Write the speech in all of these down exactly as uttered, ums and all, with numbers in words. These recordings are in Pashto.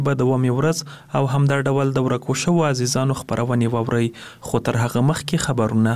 به دوامي ورځ او هم د ډول د ورکو شوو عزیزانو خبرونه ووري. خو تر هغه مخکې خبرونه.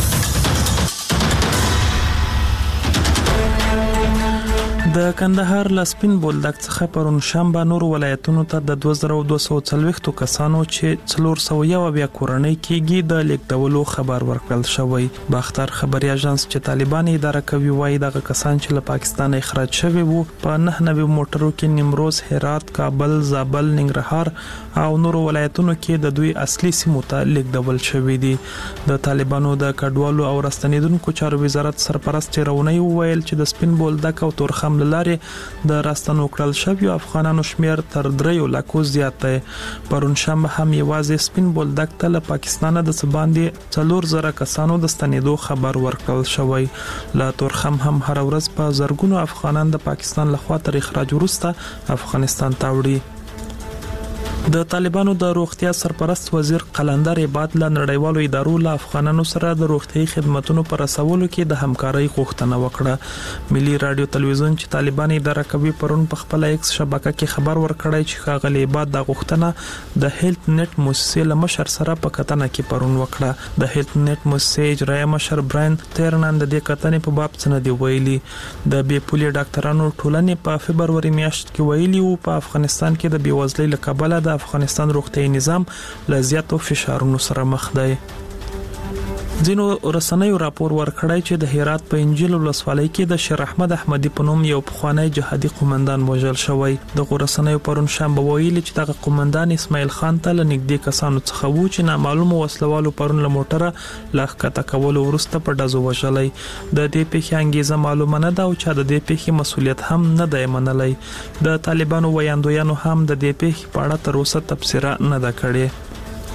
د کندهار لسپین بولدک څخه پرون شنبه نور ولایتونو ته د دوه زره دوه سوه څلوېښت کسانو چې څلور سوه یو بیا کورنۍ کېږي د لیکدولو خبر ورکړل شوی. باختر خبري اژانس چې طالبان اداره کوي وایي دغه کسان چې له پاکستان اخراج شوي وو په نه نوي موټرو کې نیمروز، هرات، کابل، زابل، ننګرهار او نور ولایتونو کې د دوی اصلي سیمو ته لیکدول شوي دي. د طالبانو د کډوالو او راستنیدونکو چارو وزارت سرپرست رونی وویل چې د سپین بولدک او تورخم لارې د راستنو کړل شوی افغانانو شمیر تر دریو لکو زیات دی. پرون شنبه هم یوازې سپین بولدک ته له پاکستان د سباندې څلور زره کسانو د ستنېدو خبر ورکړل شوی. لا تورخم هم هر ورځ په زرګونو افغانان د پاکستان لخوا تر اخراج وروسته افغانستان ته وړي. د طالبانو د روغتیا سرپرست وزیر قلندر عباد له نړیوالو ادارو له افغانانو سره د روغتي خدماتو پر رسولو کې د همکارۍ غوښتنه وکړه. ملي رادیو تلویزیون چې طالبان اداره کوي پرون په خپل ایکس شبکه کې خبر ورکړی چې ښاغلي عباد د غوښتنه د هیلث نت موسسې له مشر سره په کتنه کې پرون وکړه. د هیلث نت موسسې اجرایي مشر براین تیرنان د دې کتنې په باب څه نه دی ویلي. د بې پولي ډاکټرانو ټولنې په فبروري میاشت کې ویلي وو په افغانستان کې د بېوزلۍ له کبله د افغانستان روغتي نظام له زیاتو فشارونو سره مخ دی. ځینو رسنیو راپور ورکړی چې د هرات په انجیل ولسوالۍ کې د شیر احمد احمدي په نوم یو پخوانی جهادي قومندان وژل شوی. د رسنیو پرون شنبه ویلي چې دغه قومندان اسماعیل خان ته له نږدې کسانو څخه وو چې نامعلوم وسلوالو پرون له موټره لا ښکته کولو وروسته په ډزو وژلی. د دې پیښې انګیزه معلومه نه ده او چې د دې پیښې مسولیت هم نه دی منلی. د طالبانو ویاندویانو هم د دې پیښې په اړه تر اوسه تبصره نه ده کړې.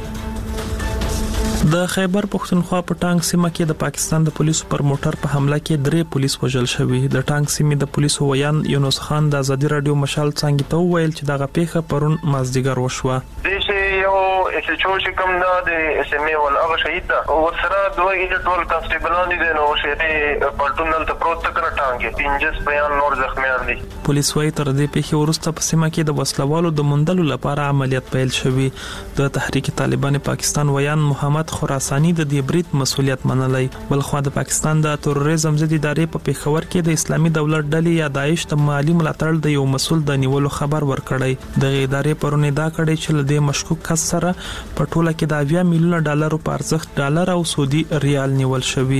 د خیبر پښتونخوا په ټانک سیمه کې د پاکستان د پولیسو پر موټر په حمله کې درې پولیس وژل شوي. د ټانک سیمې د پولیسو ویان یونس خان د ازادي رادیو مشال څنګه ته ویل چې دغه پیښه پرون مازدیګر وشوه. د یو اس ایچ او چې کوم دا د اس ام ای ول هغه شهید ده او سره دوه ایډ ټول کانسټیبلان دي نو شهید پالټونل ته پروت کړه ټانګ پنځه بیان نور زخمیان دي. پولیس وايي تر دې پیښې وروسته په سیمه کې د وسلوالو د موندلو لپاره عملیات پیل شوی. د تحریک طالبان پاکستان ویان محمد خراسانی د دې برید مسولیت منلی. بلخو د پاکستان د تروریزم ضد ادارې په پیښور کې د اسلامي دولت ډلې یا داعش د مالی ملاتړ د یو مسول د نیولو خبر ورکړی. د ادارې پرونه دا کړی چې له دې مشکوک کس سره په ټوله کې د اویا میلیونه ډالرو په ارزښت ډالر او سعودي ریال نیول شوی.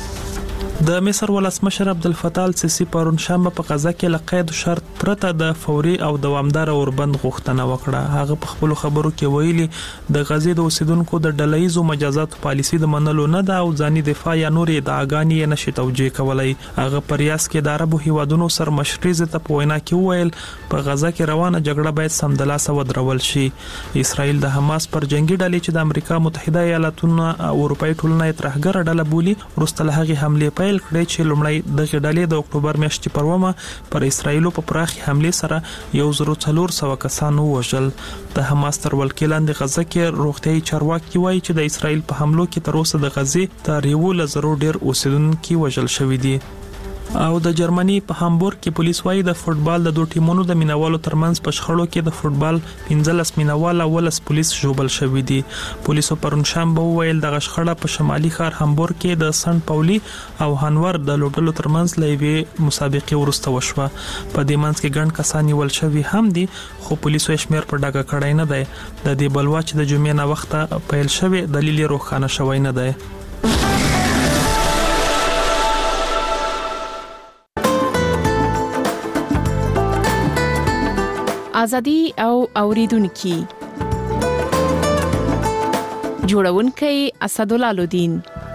د مصر ولسمشر عبدالفتاح السیسی پرون شنبه په غزا کې له قید شرط پرته د فوري او دوامدار اوربند غوښتنه وکړه. هغه په خپل خبرو کې ویلي د غزې د اوسیدونکو د ډلهیزو مجازات پالیسي د منلو نه ده او ځاني دفاع یا نورې ادعاګانې یې نشي توجیه کولای. هغه په ریاض کې د عربو هیوادونو سرمشري ته په وینا کې ویل په غزا کې روانه جګړه باید سمدلاسه ودرول شي. اسرائیل د حماس پر جنگي ډلې چې د امریکا متحده ایالاتونو او اروپאי ټولنې ترهګر ډله بولي وروسته له هغه حمله پیل کړی چې لومړی د ډلې د اکتوبر میاشتې پر ومه پر اسرائیل په پراخي حمله سره یو زر څلور سوه کسان وژل. د حماس تر ولکې لاندې غزه کې روغتيایي چارواکي وایي چې د اسرائیل په حملو کې تر اوسه د غزې تر یو لزرو ډیر اوسیدونکو وژل شوی دي. او د جرمني په هامبورګ کې پولیس وايي د فوتبال د دوه ټیمونو د مینوالو ترمنځ په شخړو کې د فوتبال پنځلس مینوال او ولس پولیس ژوبل شوی دي. پولیسو پرون شنبه ویل د شخړه په شمالي ښار هامبورګ کې د سن پاولی او هانور د لوبډلو ترمنځ لوي مسابقه ورسته وشوه. په دې منځ کې ګڼ کسان نیول شوی هم دي خو پولیسو یې شمیر په ډاګه کړای نه دی. د دې بلوا چې د جمعې نه وخته پیل شوی دلیل روښانه شوی نه دی. ازادي او اوریدونکو جوړونکي اسدالله لودین.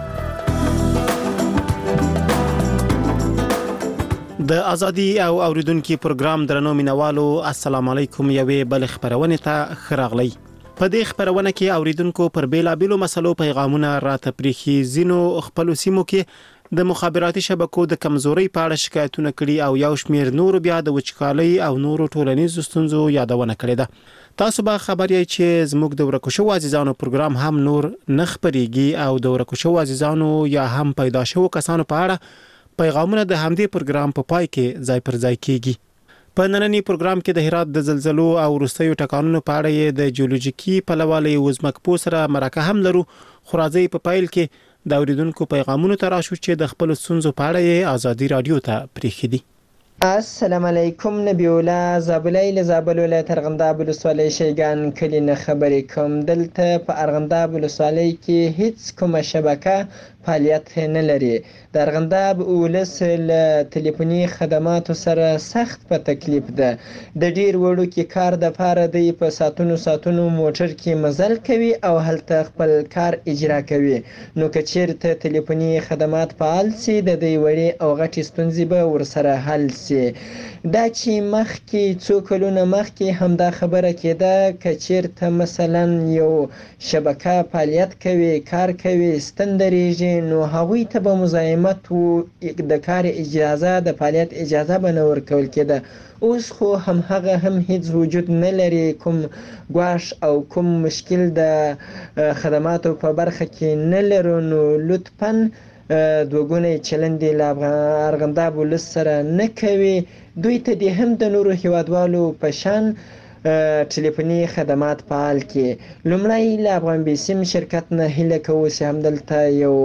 د ازادي او اوریدونکو پروګرام درنو مینوالو السلام علیکم. یوې بل خبرونه ته خراغلی. په دې خبرونه کې اوریدونکو پر بیلابیلو مسلو پیغامونه راته پریخي. زینو خپل سیمو کې د مخابراتي شبکو د کمزوري په اړه شکایتونه کړي او یو شمیر نور بیا د وچکالۍ او نور ټولنیزو ستونزو یادونه کړې ده. تاسو به خبر یې چې زموږ د ورکو شو عزیزانو پروګرام هم نور نخبريږي او د ورکو شو عزیزانو یا هم پیدا شو کسانو په اړه پیغامونه د همدې پروګرام په پای کې ځای پر ځای کیږي. په نننی پروګرام کې د هرات د زلزلو او وروستیو ټکانونو په اړه یې د جیولوژیکي پلوالي وزمکپو سره مرکه هم لرو. خو راځي په پایل کې د اوریدونکو پیغامونو ته راشو چې د خپل ستونزو په اړه یې ازادي رادیو ته پریښي دي. السلام علیکم، نبی الله زابلای له زابل ولایت ارغنداب ولسوالۍ شیګان کلی نه خبرې کوم. دلته په ارغنداب ولسوالۍ کې هیڅ کومه شبکه فعالیت نه لري. د ارغنداب ولس له ټلیفوني خدماتو سره سخت په تکلیف ده. د ډیر وړو کې کار د پاره دی په ساتونو ساتونو موټر کې مزل کوي او هلته خپل کار اجرا کوي. نو که چیرته ټلیفوني خدمات فعال سي د دې وړې او غټې ستونزې به ورسره حل سي. دا چې مخکې څو کلونه مخکې همدا خبره کېده که چیرته مثلا یو شبکه فعالیت کوي کار کوي ستن درېږي نو هغوی ته به مزاحمت و د کار اجازه د فعالیت اجازه به نه ورکول کېده. اوس خو هم هغه هم هیڅ وجود نه لري. کوم ګواښ او کوم مشکل د خدماتو په برخه کې نه لرو. نو لطفاً دوګونی چلند له ارغنداب ولس سره نه کوي. دوی ته دې هم د نورو هیوادوالو په شان ټلیفوني خدمات فعال کړي. لومړی له افغان بیسیم شرکت نه هیله کوو چې همدلته یو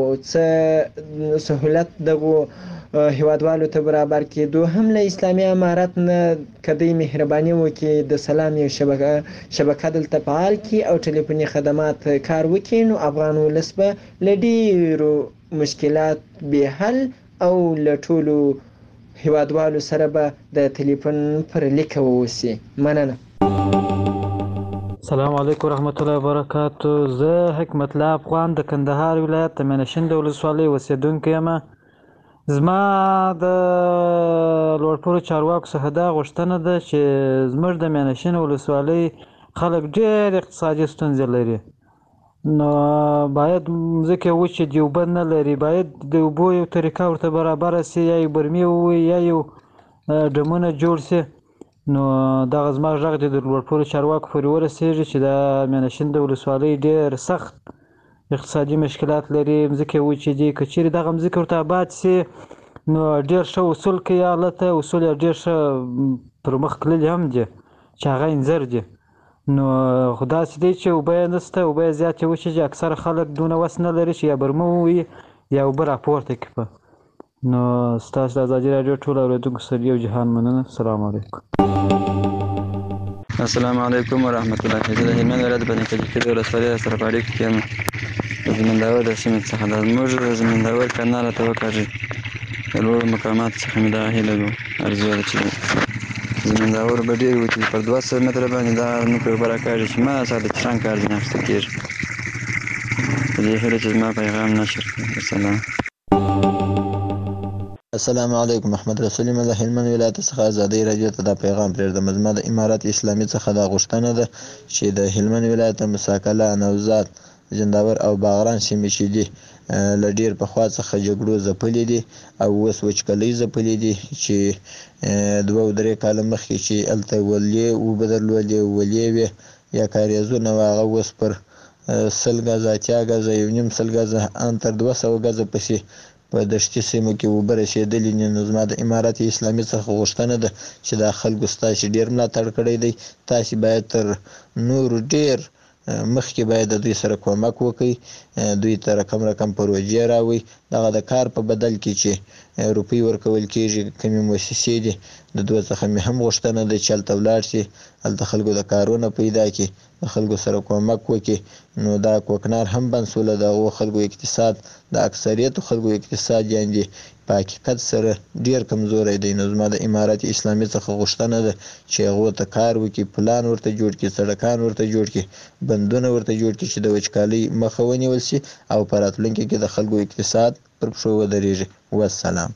څه سهولت دغو هیوادوالو ته برابر کړي. دوهم له اسلامي امارت نه که دوی مهرباني وکړي د سلام یو شبکه شبکه دلته فعال کړي او ټلیفوني خدمات کار وکړي نو افغان ولس به له ډېرو مشکلات به حل او له ټولو هیوادوالو سره به د ټلیفون پر لیکه ووسي. مننه. السلام علیکم ورحمت الله وبرکاتو. زه حکمت الله افغان د کندهار ولایت د مینشین د ولسوالۍ اوسیدونکی یم. زما د لوړپوړو چارواکو څخه دا غوښتنه ده چې زموږ د مینشین ولسوالۍ خلک ډېر اقتصادي ستونزې لري. نو باید ځکه وچې د اوبه نه لري باید د اوبو یو طریقه ورته برابره سي یا یو برمې ووي یا یو ډمونه جوړ سي. نو دغه زما غږ د لوړپوړو چارواکو پورې ورسېږي چې د مینشین د ولسوالۍ ډېر سخت اقتصادي مشکلات لري. مځکې وچې دي. که چیرې دغه مځکې ورته آباد سي نو ډېر ښه اصول کوي هلته. اصول یې ډېر ښه پر مخ تللي هم دي چې هغه انځر دي. نو خو داسې دی چې اوبه یې نشته. اوبه یې زیاتې وچې دي. اکثره خلک دونه وس نه لري چې یا برمه ووهي یا اوبه راپورته کړي. نو ستاسو د ازادي راډیو ټول اورېدونکو سره یو جهان مننه. السلام علیکم. السلام علیکم ورحمت الله. زه د هلمند ولایت بني کجکي د ولسوالۍ سره په اړیکه کې یم. د زمینداور د سیمې څخه د زموږ د زمینداور کانال راته وکاږي. د لوړو مقاماتو څخه مې دا هیله ده ارزو ده چې زمینداور به ډېر وي چې پر دوه سوه متره باندې دا نوکړه اوبه راکاږي چې ما سره د چران کار ځینې اخیستل کېږي. په دې هیله چې زما پیغام نشر کړي. السلام. السلام علیکم. محمد رسول یم د هلمند ولایت څخه ازادي راډیو ته دا پیغام پرېږدم. زما د امارت اسلامي څخه دا غوښتنه ده چې د هلمند ولایت مساکله نوزاد زنداور او باغران سیمې چې دي له ډېر پخوا څخه جګړو ځپلې دي او اوس وچکالۍ ځپلې دي چې دوه او درې کاله مخکې چې هلته ولې اوبه درلودې ولې وې یا کاریزونه وه هغه اوس پر سل ګزه اتیا ګزه یو نیم سل ګزه ان تر دوه سوه ګزه پسې په دشتي سیمو کې اوبه رسېدلې دي. نو زما د امارت اسلامي څخه غوښتنه ده چې دا خلکو ستاسې ډېر ملاتړ کړی دی. تاسې باید تر نورو ډېر مخکې باید د دوی سره کومک وکړئ. دوی ته رقم رقم پروژې راوړئ. دغه د کار په بدل کې چې روپۍ ورکول کېږي کومې مؤسسې دي د دوی څخه مې هم غوښتنه ده چې هلته ولاړ شي هلته خلکو د کارونه پیدا کړي د خلکو سره کومک وکړي. نو دا کوکنار هم بند سوله د هغو خلکو اقتصاد د اکثریتو خلکو اقتصاد یعنې په حقیقت سره ډېر کمزوری دی. نو زما د امارت اسلامي څخه غوښتنه ده چې هغو ته کار وکړي پلان ورته جوړ کړي سړکان ورته جوړ کړي بندونه ورته جوړ کړي چې د وچکالۍ مخه ونیول شي او په راتلونکي کې د خلکو اقتصاد پر پښو ودرېږي. والسلام.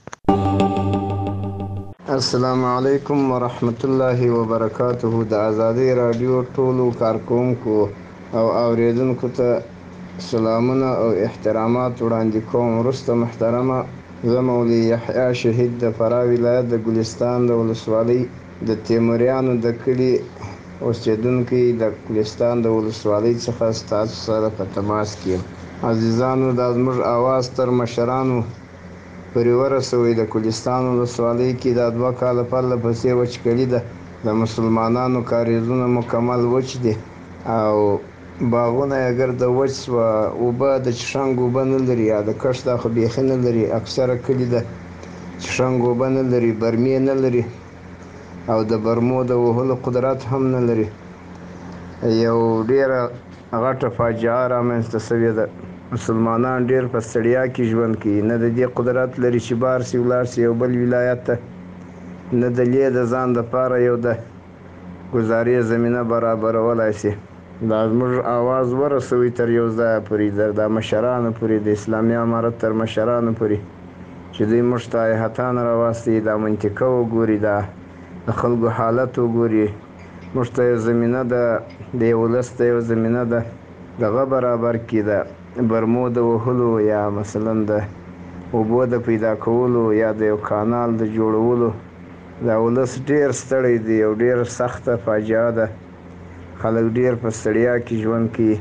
السلام علیکم ورحمت الله وبرکاته. د ازادي راډیو ټولو کارکوونکو او اوریدونکو ته سلامونه او احترامات وړاندې کوم. وروسته محترمه زه مولوي یحیی شهید د فراه ولایت د ګلستان د ولسوالۍ د تیموریانو د کلي اوسېدونکی د ګلستان د ولسوالۍ څخه ستاسو سره په تماس کې یم. عزیزانو دا زموږ اواز تر مشرانو پورې ورسوئ. د کوهستان ولسوالۍ کې دا دوه کاله پرله پسې وچکلي ده. د مسلمانانو کاریزونه مکمل وچ دي او باغونه یې ګرده وچ سوه. اوبه د چشنګ اوبه نه لري، یا د کښت دا خو بیخي نه لري. اکثره کلي د چشنګ اوبه نه لري، برمې نه لري او د برمو د وهلو قدرت هم نه لري. یو ډېره غټه فاجعه رامنځته سوې ده. مسلمانان ډېر په ستړیا کې ژوند کوي، نه د دې قدرت لري چې بار سي ولاړ سي یو بل ولایت ته، نه د لې د ځان دپاره یو د ګزارې زمینه برابرولی سي. دا زموږ آواز ورسوي تر یو ځایه پورې، د مشرانو پورې، د اسلامي امارت تر مشرانو پورې، چې دوی موږ ته هیحتان راواستوي، دا منطقه وګوري، دا د خلکو حالت وګوري، موږ ته یو زمینه د د یو ولس ته یو زمینه ده دغه برابر کړي، د برمو د وهلو یا مثلا د اوبو د پیدا کولو یا د یو کانال د جوړولو. دا ولس ډېر ستړی دی، یو ډېر سخته فاجعه ده. خلک ډېر په ستړیا کې ژوند کوي.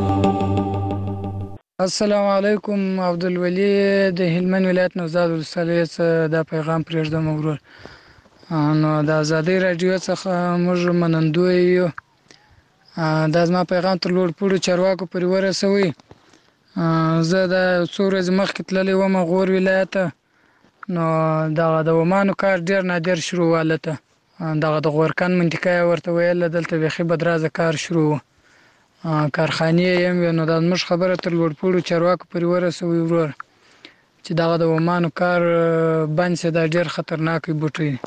السلام علیکم. عبدالولي د هلمند ولایت نوزاد ولسوالۍ څخه دا پیغام پرېږدم ورور. نو د ازادۍ راډیو څخه موږ منندوی یو. دا زما پیغام تر لوړ پوړو چارواکو پورې ورسوئ. زه د څو ورځې مخکې تللی وم غور ولایت ته، نو دغه د ومانو کار ډېر نادر شروع و هلته. دغه د غورکن منطقه یې ورته ویله، دلته بیخي بدرازه کار شروع و، کارخانې یې هم وې. نو دا زموږ خبره تر لوړ پوړو چارواکو پورې ورسوئ ورور، چې دغه د ومانو کار بند سي. دا ډېر خطرناک بوټی دی.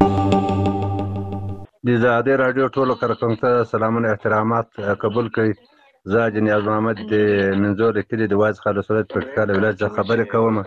د ازادۍ راډیو ټولو کارکوونکو ته سلامونه احترامات قبول کړئ. زه حاجي نیاز محمد د منظور کلي د واعظ خان ولسوالۍ پکتیکا ولایت څخه خبرې کوم.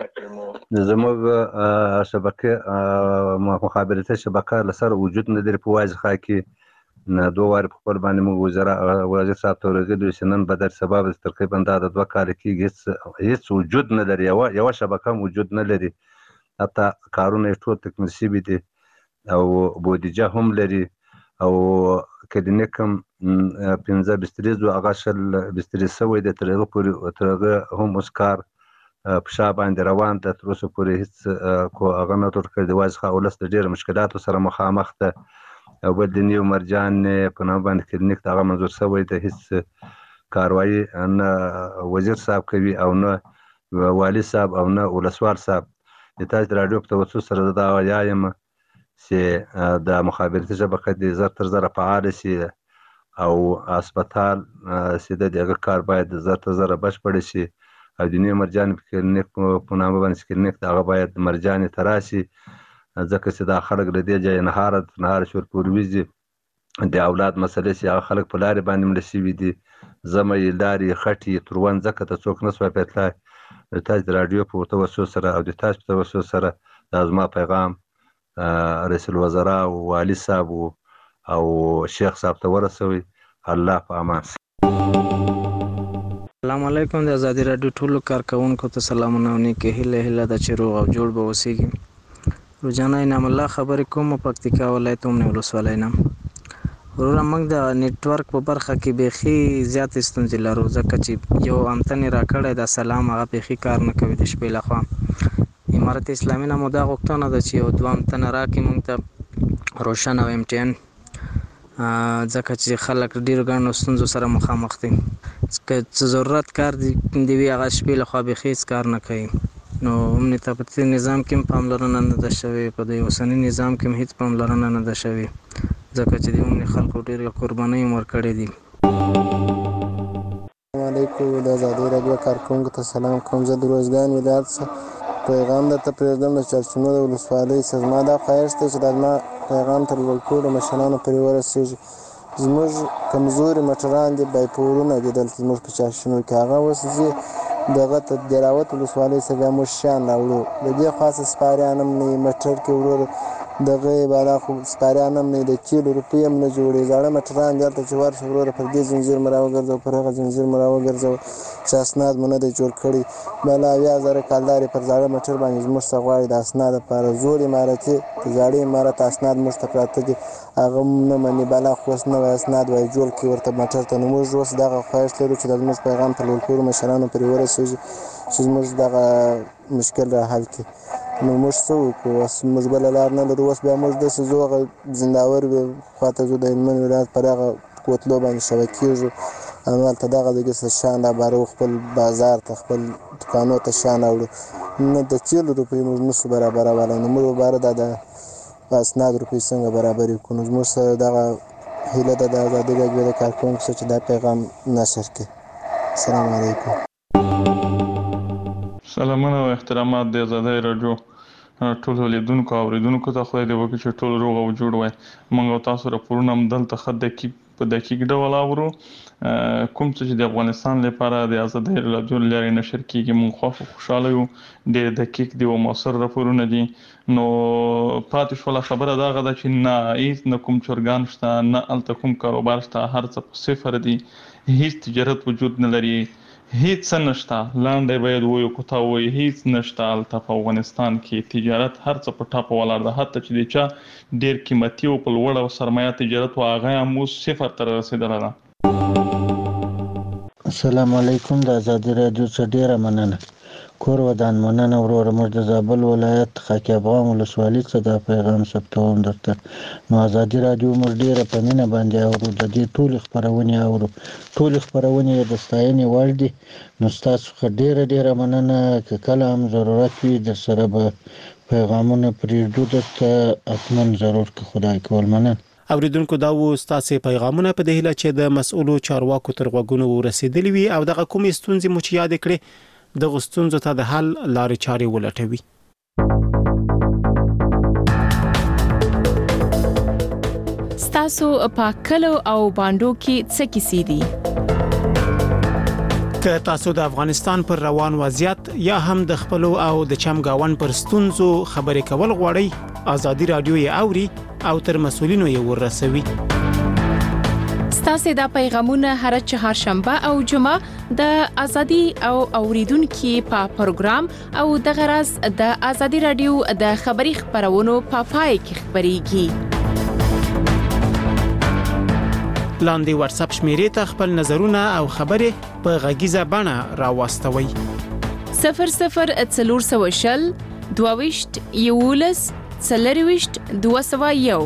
زموږ شبکې مخابراتي شبکه له سره وجود نه لري په واعظ خان کې. دوه وارې په خپل باندې موږ وزرا وزیر صاحب ته ورغلي چې نن به در سبا به تقریبا دا د دوه کاله کېږي هېڅ هېڅ وجود نه لري، یوه یوه شبکه هم وجود نه لري. حتی کارونه یې ټول تکمیل شوي دي او بودیجه هم لري او کلینیک هم پنځه بسترې زو هغه شل بسترې شوی دی. تر هغه پورې تر هغه هم اوس کار په شا باندې روان ده. تر اوسه پورې هېڅ کو هغه نه ټول کړی. د واعظ خان ولس د ډېرو مشکلاتو سره مخامخ ده. او بل د نیو مرجان په نامه باندې کلینیک د هغه منظور شوی دی. هېڅ کاروایي نه وزیر صاحب کوي او نه والي صاحب او نه ولسوال صاحب. د تاسو د راډیو په توسط سره زه دا وایم چې د مخابراتي شبکه دې زر تر زره فعاله شي او هسپتال چې د هغه کار باید زر تر زره بشپړ شي. او د نیو مرجان کلینیک په نامه باندې کلینیک د هغه باید مرجانې ته راشي، ځکه چې دا خلک له دې ځایه نهاره نهاره شور پورې وځي. د اولاد مسلې چې هغه خلک په لارې باندې مړه شوي دي، زمه یې لارې خټې تروند، ځکه ته څوک نه سوای پیتلی. د تاسو د راډیو په توسط سره او د تاسو په توسط سره دا زما پیغام رئیس الوزرا او والي صاحب او شیخ صاحب ته ورسوي. الله په امان. السلام علیکم. د ازادي راډیو ټولو کارکوونکو ته سلامونه او نیکې هیله هیله ده چې روغ او جوړ به اوسیږي. روزانه انعام الله خبرې کوم پکتیکا ولایت اومنه ولسوالۍ نه. وروره موږ د نیټورک په برخه کې بیخي زیات ستونزې لرو، ځکه چې یو امتن راکړی د سلام هغه بیخي کار نه کوي د شپې لخوا. امارت اسلامي نه مو دا غوښتنه ده چې یو دوه امتنه راکړي موږ ته روشن او ایم ټي ان، ځکه چې خلک ډېرو ګڼو ستونزو سره مخامخ دي. که څه ضرورت کار دی وي هغه شپې لخوا بیخي هېڅ کار نه کوي. نو امنیت په تیر نظام کې هم پاملرنه نه ده شوې، په د اوسني نظام کې هم هېڅ پاملرنه نه ده شوې، ځکه چې د عمومي خلکو ډېرې قربانۍ هم ورکړې دي. السلام علیکم. د ازادۍ راډیو کارکوونکو ته سلام کوم. زه د روزګان ولایت څخه پیغام درته پرېږدم د چارچونو د ولسوالۍ څخه. زما دا خواهش دی چې دا زما پیغام تر ټولو مشرانو پورې ورسېږي. زموږ کمزوري مټران دي، بایپورونه دي دلته زموږ په چارچونو کې. هغه اوس ځي دغه ته دیراوت ولسوالۍ څخه بیا موږ شیان راوړو. د دې خوا څه سپاریان هم نه وي موټر کې وروره، دغه یې بالا خو سپاریان هم نه وي، د کیلو روپۍ هم نه جوړوي. زاړه موټران دي هلته چې ورشه وروره پر دې زنځیر مو راوګرځوه، پر هغه زنځیر مو راوګرځوه چې اسناد مو نه دی جوړ کړی. بالا اویا زره کلدار یې پر زاړه موټر باندې زموږ څخه غواړي د اسناد لپاره. زوړ عمارتي د زاړه عمارت اسناد موږ ته پراته دي، هغه هم نه مني. بالا خو اوس نوی اسناد وایي جوړ کړي ورته موټر ته. نو موږ اوس دغه خواهش لرو چې د زموږ پیغام په لوړ پوړو مشرانو پورې ورسېږي چې زموږ دغه مشکل را حل کړي. نو موږ څه وکړو؟ اوس موږ بله لار نه لرو. اوس بیا موږ داسې ځو هغه زنداور خواته ځو، د هلمند ولایت پر هغه کوتلو باندې شوه کېږو، همالته دغه دګې څه شیان رابارو، خپل بازار ته خپل دوکانو ته شیان راوړو. نه د تیلو روپۍ موږ نشو برابرولی، نو موږ به د د اسناد روپۍ څنګه برابرې کړو؟ نو زموږ سره دغه هیله ده د ازادي راډیو د کارکوونکو سره چې دا پیغام نشر کړي. السلام علیکم. سلامونه او احترامات د ازادي راډیو ټول لیدونکو او اوریدونکو ته. خدای دې وکړي چې ټول روغ او جوړ وای. موږ تاسو راپورونه هم دلته ښه دقیق په دقیق ډول اورو. کوم څه چې د افغانستان لپاره د ازادي راډیو لارې نشر کیږي موږ خوشاله یو. ډېر دقیق دي او موثر راپورونه دي. نو پاتې شوله خبره دغه ده چې نه هیڅ نه کوم چرګان شته، نه هلته کوم کاروبار شته، هر څه په صفر دي، هیڅ تجارت وجود نه لري، هیڅ څه نشته. لاندې باید وایو کو تا وایي هیڅ نشته هلته په افغانستان کې. تجارت هر څه په ټاپه ولاړ ده، حتی چې د چا ډېر قیمتي او په لوړه سرمایه تجارت و هغه هم اوس صفر ته رسېدلی ده. السلام علیکم. د ازادي راډیو څخه ډېره مننه. کور ودان مننه وروره. موږ د زابل ولایت خاکی افغان ولسوالۍ څخه دا پیغام ثبتوم درته. نو ازادي راډیو موږ ډېره په مینه باندې اورو، د دې ټولې خپرونې اورو، ټولې خپرونې د ستاینې وړ دي. نو ستاسو څخه ډېره ډېره مننه. که کله هم ضرورت وي درسره به پیغامونه پرېږدو درته، حتما ضرور که خدای کول. مننه. اوریدونکو دا و ستاسو پیغامونه په دې هیله چې د مسؤلو چارواکو تر غوږونو ورسېدلي وي او دغه کومې ستونزې مو چې یاد کړې دغه ستونزو ته د حل لارې چارې ولټوي. ستاسو په کلو او باندو کې څه کیسې دي؟ که تاسو د افغانستان پر روان وضعیت یا هم د خپلو او د چمګاون پر ستونزو خبرې کول غواړئ، ازادي راډیو یې اوري او تر مسؤلینو یې ورسوي. ستاسو دا پیغامونه هر چهارشنبه او جمعه د ازادي او اوریدونکو په پروګرام او د غرض د ازادي راډیو د خبري خبرونو په پای کې خبريږي. لاندې واتس اپ شمیرې ته خپل نظرونه او خبرې په غږیزه بڼه راوستوي. صفر صفر څلور سوه شل دوه ویشت یولس څلور ویشت دوه سوه یو.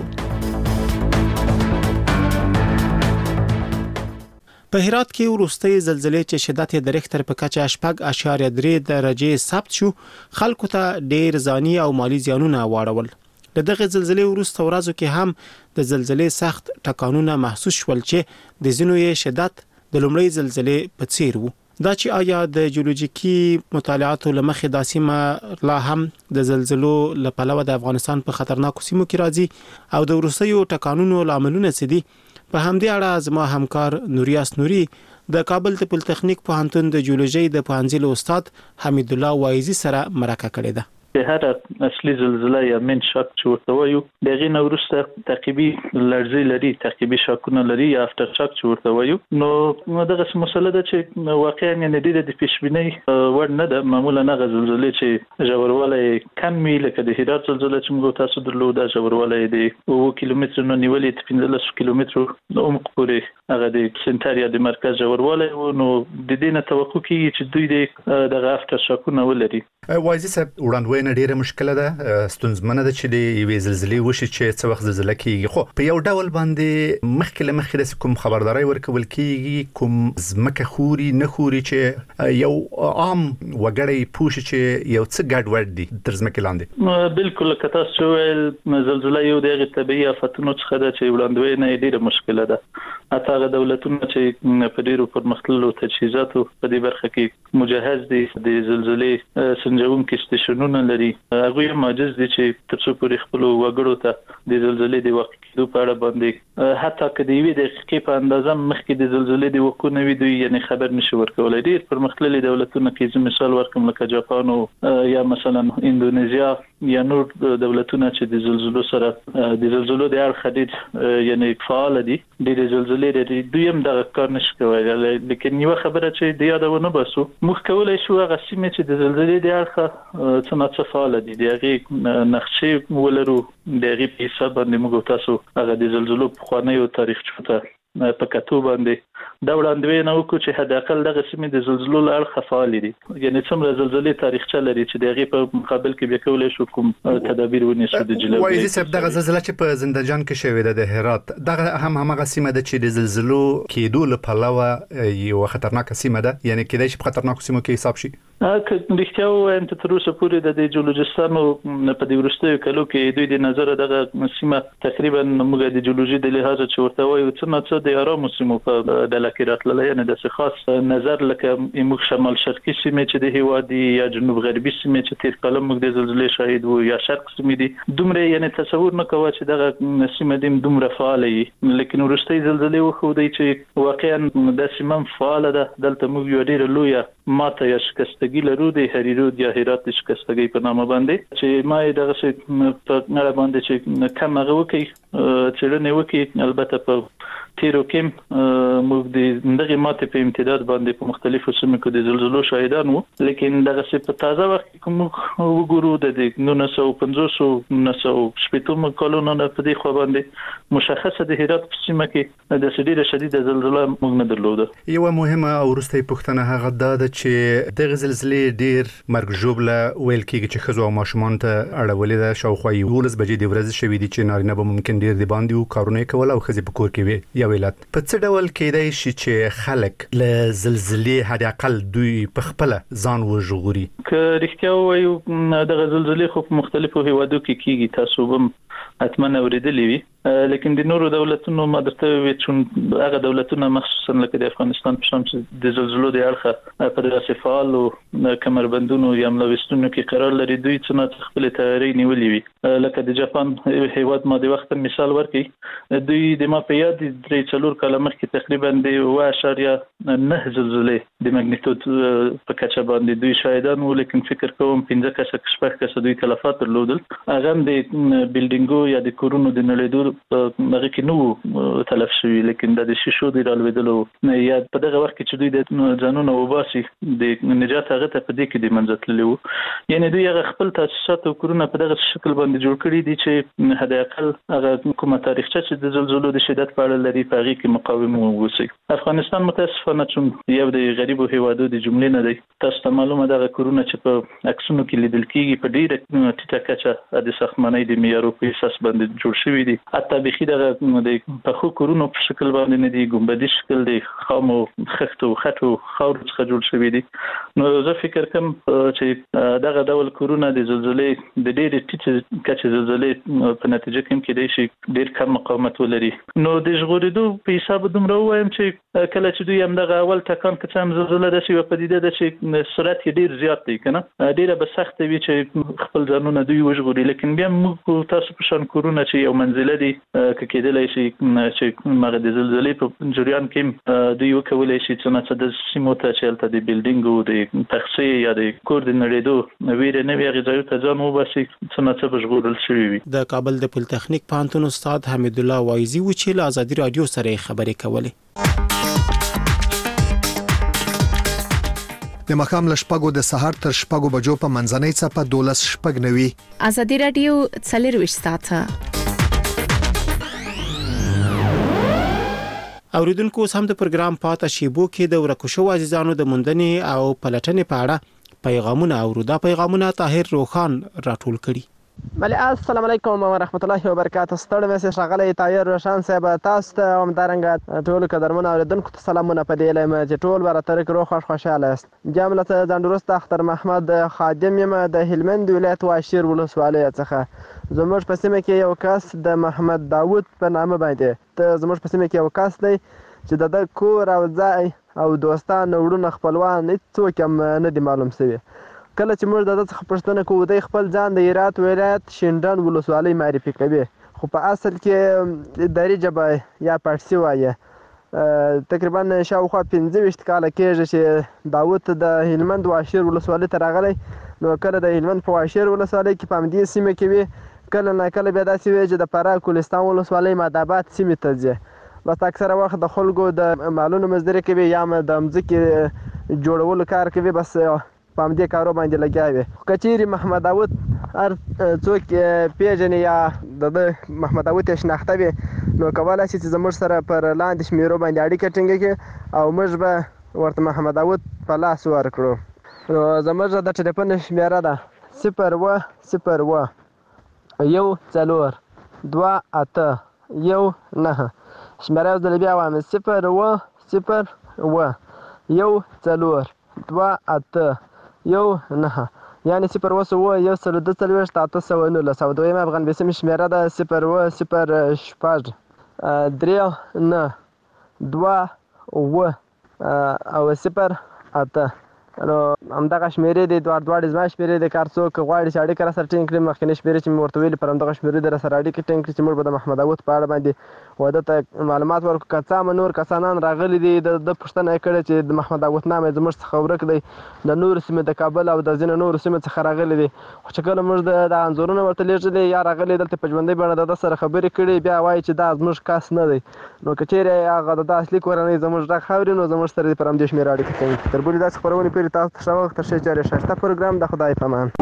په هرات کې وروستۍ زلزلې چې شدت یې د ریختر په کچه شپږ اعشاریه درې درجې ثبت شو، خلکو ته ډېر ځاني او مالی زیانونه واړول. د دغه زلزلې وروسته ورځو کې هم د زلزلې سخت ټکانونه محسوس شول چې د ځینو یې شدت د لومړۍ زلزلې په څیر وو. دا چې آیا د جیولوژیکي مطالعاتو لمخې دا سیمه لا هم د زلزلو له پلوه د افغانستان په خطرناکو سیمو کې راځي او د وروستیو ټکانونو لاملونه څه دي؟ په همدې اړه زما همکار نوریاس نوري د کابل د پولیټیکنیک پوهنتون د جیولوژي د پوهنځي استاد حمید الله وایزي سره مرکه کړې ده. هر اصلي زلزله یا من شاک چې ورته وایو دغه نه وروسته تعقیبي لړزې لري، تعقیبي شاکونه لري یا افټر شاک چې ورته وایو. نو دغه مسله ده چې واقعا یعنی د پیشبینۍ وړ نه ده. معمولا هغه زلزلې چې ژوروالی کم وي لکه د هرات زلزله چې موږ تاسو درلوده، ژوروالی د اوه کیلومترو نه نیولې تر پنځلس کیلومترو عمق پورې هغه د سنټر یا د مرکز ژوروالی و. نو د دې نه توقع کیږي چې دوی دغه افټر شاکونه ولري. وایزي صاحب وړاندوینه ډیره مشکله ده، ستونزمنه ده چې د یوې زلزلې وشي چې څه وخت زلزله کیږي. خو په یو ډول باندې مخکې له مخکې د کوم خبرداري ورکول کیږي، کوم ځمکه خوري نه خوري چې یو عام وګړی پوښي چې یو څه ګډوډ دي تر ځمکې لاندې. بالکل کته چې زلزله یو دغه طبيعي آفتونو څخه ده چې وړاندوینه ډیره مشکله ده. اته دولتونه چې په ډیرو پرمختللو تجهیزاتو په دې برخه کې مجهز دي، د زلزلې سنجونکي سټیشنونه لري، هغه معجز دي چې تر څو پورې خپل وګړو ته د زلزلې د واقع کېدو په اړه باندې حتی که د یوې دقیقې په اندازه مخکې د زلزلې د وقوع نه وي دوی یعنی خبر نشي ورکولای. ډیر پرمختللي دولتونه کې مثال ورکوم لکه جاپان یا مثلا اندونیزیا یا نور دولتونه چې د زلزلو سره د زلزلو د اړخ دي یعنی فعال دي، د زلزلې د دوی هم د کار نشي کولای. لیکن یو خبره چې د یادونه باسو موږ کولای شو هغه سیمه چې د زلزلې د اړخ څه نه څه فعال دي دغه نقشې ولرو، دغه په حساب باندې موږ تاسو هغه د زلزلو په خوانیو تاریخ چوته په کتو باندې دا وړاندوینه وکړو چې حد اقل دغه سیمې د زلزلو له اړخه فعال دي، یعنی څومره زلزلې تاریخچه لري چې دغه په مقابل کې به کولای شو کوم تدابیر ونیسو د جلوه. وایي چې دغه زلزلہ چې په زندهجان کې شوې ده د هرات، دغه هم همغه سیمه ده چې د زلزلو کېدو له پلوه یو خطرناک سیمه ده، یعنی کېدای شي په خطرناکو سیمو کې حساب شي. که رښتیا ووایم ته تر اوسه پورې د جیولوجستانو په دې وروستیو کلو کې دوی د نظر دغه سیمه تقریبا موږ د جیولوژي د لحاظ چې ورته وایو څه نه څه د آرامو سیمو په ډله کې راتللی، یعنی داسې خاص نظر لکه موږ شمال شرقي سیمې چې د هېواد دي یا جنوب غربي سیمې چې تیر کال موږ د زلزلې شاهد وو یا شرق سیمې دي، دومره یعنی تصور نه کوه چې دغه سیمه دې دومره فعاله وي. لیکن وروستۍ زلزلې وښودی چې واقعا دا سیمه فعاله ده. دلته موږ یو ډېره لویه ماته یا شکستګي لرو د هریرود یا هرات د شکستګي په نامه باندې، چې ما یې دغه څه په اړه باندې چې کم هغه وکړي څېړنې وکړي. البته په تیرو کې موږ د دغه ماته په امتداد باندې په مختلفو سیمو کې د زلزلو شاهدان وو، لیکن دغه څه په تازه وخت کې موږ وګورو د نولس سوه پنځوس نولس سوه شپږم کلونو نه په دې خوا باندې مشخصه د هرات په سیمه کې د ډېره شدیده زلزله موږ نه درلوده. یو مهمه او وروستۍ پوښتنه هغه ده چې دغه زلزلې ډېر مرګ ژوبله ویل کېږي چې ښځو او ماشومان ته اړولې ده. شاوخوا یولس بجې د ورځې شوې دي چې نارینه به ممکن ډېر د باندې وو کارونه یې کول او ښځې په کور کې وي. یا ویلات په څه ډول کېدای شي چې خلک له زلزلې حد اقل دوی په خپله ځان وژغوري؟ که رښتیا ووایو دغه زلزلې خو په مختلفو هیوادو کې کېږي، تاسو به حتما اورېدلې وي، لیکن د نورو دولتونو ما درته وویل چې هغه دولتونه مخصوصا لکه د افغانستان په شان چې د زلزلو د اړخه په داسې فعالو کمربندونو یا ملوثونو کې قرار لري، دوی څه نه خپلې تیارۍ نیولې وي. لکه د جاپان هیواد ما د وخت مثال ورکړي، دوی د ما په یاد درې څلور کاله مخکې تقریبا د اوه اعشاریه نه زلزلې د مګنیټود په کچه باندې دوی شاهدان وو، لیکن فکر کوم پنځه کسه شپږ کسه دوی تلفات درلودل. هغه هم د بلډینګو یا د کورونو د نړېدو هغه کې نو تلف شوي، لیکن د شیشو د رالوېدلو یا په دغه وخت کې چې دوی د ځانونه وباسي د نجات هغه ته په دې کې د منځ تللي وو. یعنی دوی هغه خپل تاسیسات او کورونه په دغه شکل باندې جوړ کړي دي چې حد اقل هغه کومه تاریخچه چې د زلزلو د شدت په اړه لري په هغې کې مقاوم واوسي. افغانستان متاسفانه چون یو د غریبو هیوادو د جملې نه دی، تاسو ته معلومه دغه کورونه چې په عکسونو کې لیدل کېږي په ډېره ټیټه کچه د ساختمانۍ د معیارو په اساس باندې جوړ شوي دي. حتی بخي دغه د پخو کورونو په شکل باندې نه دي، ګنبدي شکل دی، خامو خښتو خټو خاورو څخه جوړ شوي دي. نو زه فکر کوم چې دغه ډول کورونه د زلزلې د ډېرې ټیټې کچې زلزلې په نتیجه کې کېدای شي ډېر کم مقاومت ولري. نو د ژغورېدو په حساب دومره ووایم چې کله چې دوی همدغه اول ټکان که څه هم زلزله داسې یوه پدیده ده چې سرعت یې ډېر زیات دی که نه، ډېره به سخته وي چې خپل ځانونه دوی وژغوري. لیکن بیا موږ تاسو په شان کورونه چې یو منزله دي که کېدلی شي چې هغه د زلزلې په جریان کې دوی وکولی شي څه نه څه د سیمو ته چې هلته د بلډینګو د تخصې یا د کور د نړېدو ویرې نه وي هغې ځایو ته ځان وباسي څه نه څه به ژغورل شوي وي. د کابل د پولتخنیک پوهنتون استاد حمیدالله وایزي و چې له ازادي راډیو سره یې خبرې کولې. د مخام له شپږو د سهار تر شپږو بجو په منځنۍ څپه دولس شپږ نوي. ازادي راډیو څلرویشت ساعته. اوریدونکو سم د پروګرام پاتې شیبو کې د ورکو شو عزیزانو د مندنې او پلټنې په اړه پیغامونه اورو. دا پیغامونه طاهر روخان راټول کړي. بله السلام علیکم ورحمت الله وبرکاته. ستړی مې ښاغلی طاهر روشان صاحب، تاسو ته همدارنګه ټولو قدرمنو اوریدونکو ته سلامونه په دې لایم چې ټول به راته روغ خوښ خوشحاله یاست. جمله ته ځانډوروسته اختر محمد خادم یم د هلمند ولایت واشیر ولسوالۍ څخه. زموږ په سیمه کې یو کس د محمد داود په نامه باندې ته زموږ په سیمه کې یو کس دی چې د ده کور او ځای او دوستان وروڼه خپلوان هېڅوک هم نه دي معلوم شوي. کله چې موږ د ده څخه پوښتنه کوو دی خپل ځان د هرات ولایت شینډنډ ولسوالۍ معرفي کوي، خو په اصل کې دري ژبه یا پارسي وایي. تقریبا شاوخوا پنځه ویشت کاله کېږي چې داود د هلمند واشیر ولسوالۍ ته راغلی. نو کله د هلمند په واشیر ولسوالۍ کې په همدې سیمه کې وي، کله نه کله بیا داسې وي چې د فراه کولستان ولسوالۍ ماداباد سیمې ته ځي. بس اکثره وخت د خلکو د مالونو مزدوري کوي یا هم د مځکې جوړولو کار کوي، بس په همدې کارو باندې لګیا وي. که چیرې محمد داود هر څوک پیژني یا د ده محمد داود یې شناخته وي، نو کولای شي چې زموږ سره پر لاندې شمیرو باندې اړیکه ټینګه کړي او موږ به ورته محمد داود په لاس ورکړو. نو زموږ د ټلیفون شمیره ده صفر اوه صفر اوه یو څلور دوه اته یو نهه. شمیره یو ځل بیا وایم صفر اوه صفر اوه یو څلور دوه اته یو نهه، یعنې صفر اوه سوه اوه یو سل دوه څلوېښت اته سوه نولس. او دویمه افغان بیسیم شمیره ده صفر اوه صفر شپږ درې نه دوه اوه او صفر اته. نو همدغه شمیرې دي، دواړه دواړې زما شمیرې دي. که هر څوک غواړي چې اړیکه راسره ټینګ کړي، مخکینۍ شمیرې چې مې ورته ویلي پر همدغه شمیرې دي راسره اړیکه ټینګ کړي چې موږ به د محمد داود په اړه باندې واده ته معلومات ورکړو. که څه هم نور کسانان راغلي دي د ده پوښتنه یې کړې چې د محمد داود نام یې زموږ څخه ورک دی، د نورو سیمې د کابل او د ځینو نورو سیمو څخه راغلي دي. خو چې کله موږ د انځورونه ورته لیږلي یا راغلي دلته په ژوندۍ بڼه د ده سره خبرې کړي، بیا وایي چې دا زموږ کس نه دی. نو که چیرې هغه د ده اصلي کورنۍ زموږ غږ اوري نو زموږ سره دې پر همدې شمېره اړیکه ټینګ کړي. تر بلې داسې خپرونې پورې تاسو ته ښه وخت، ښه چارې، ښایسته پروګرام. د خدای په امان.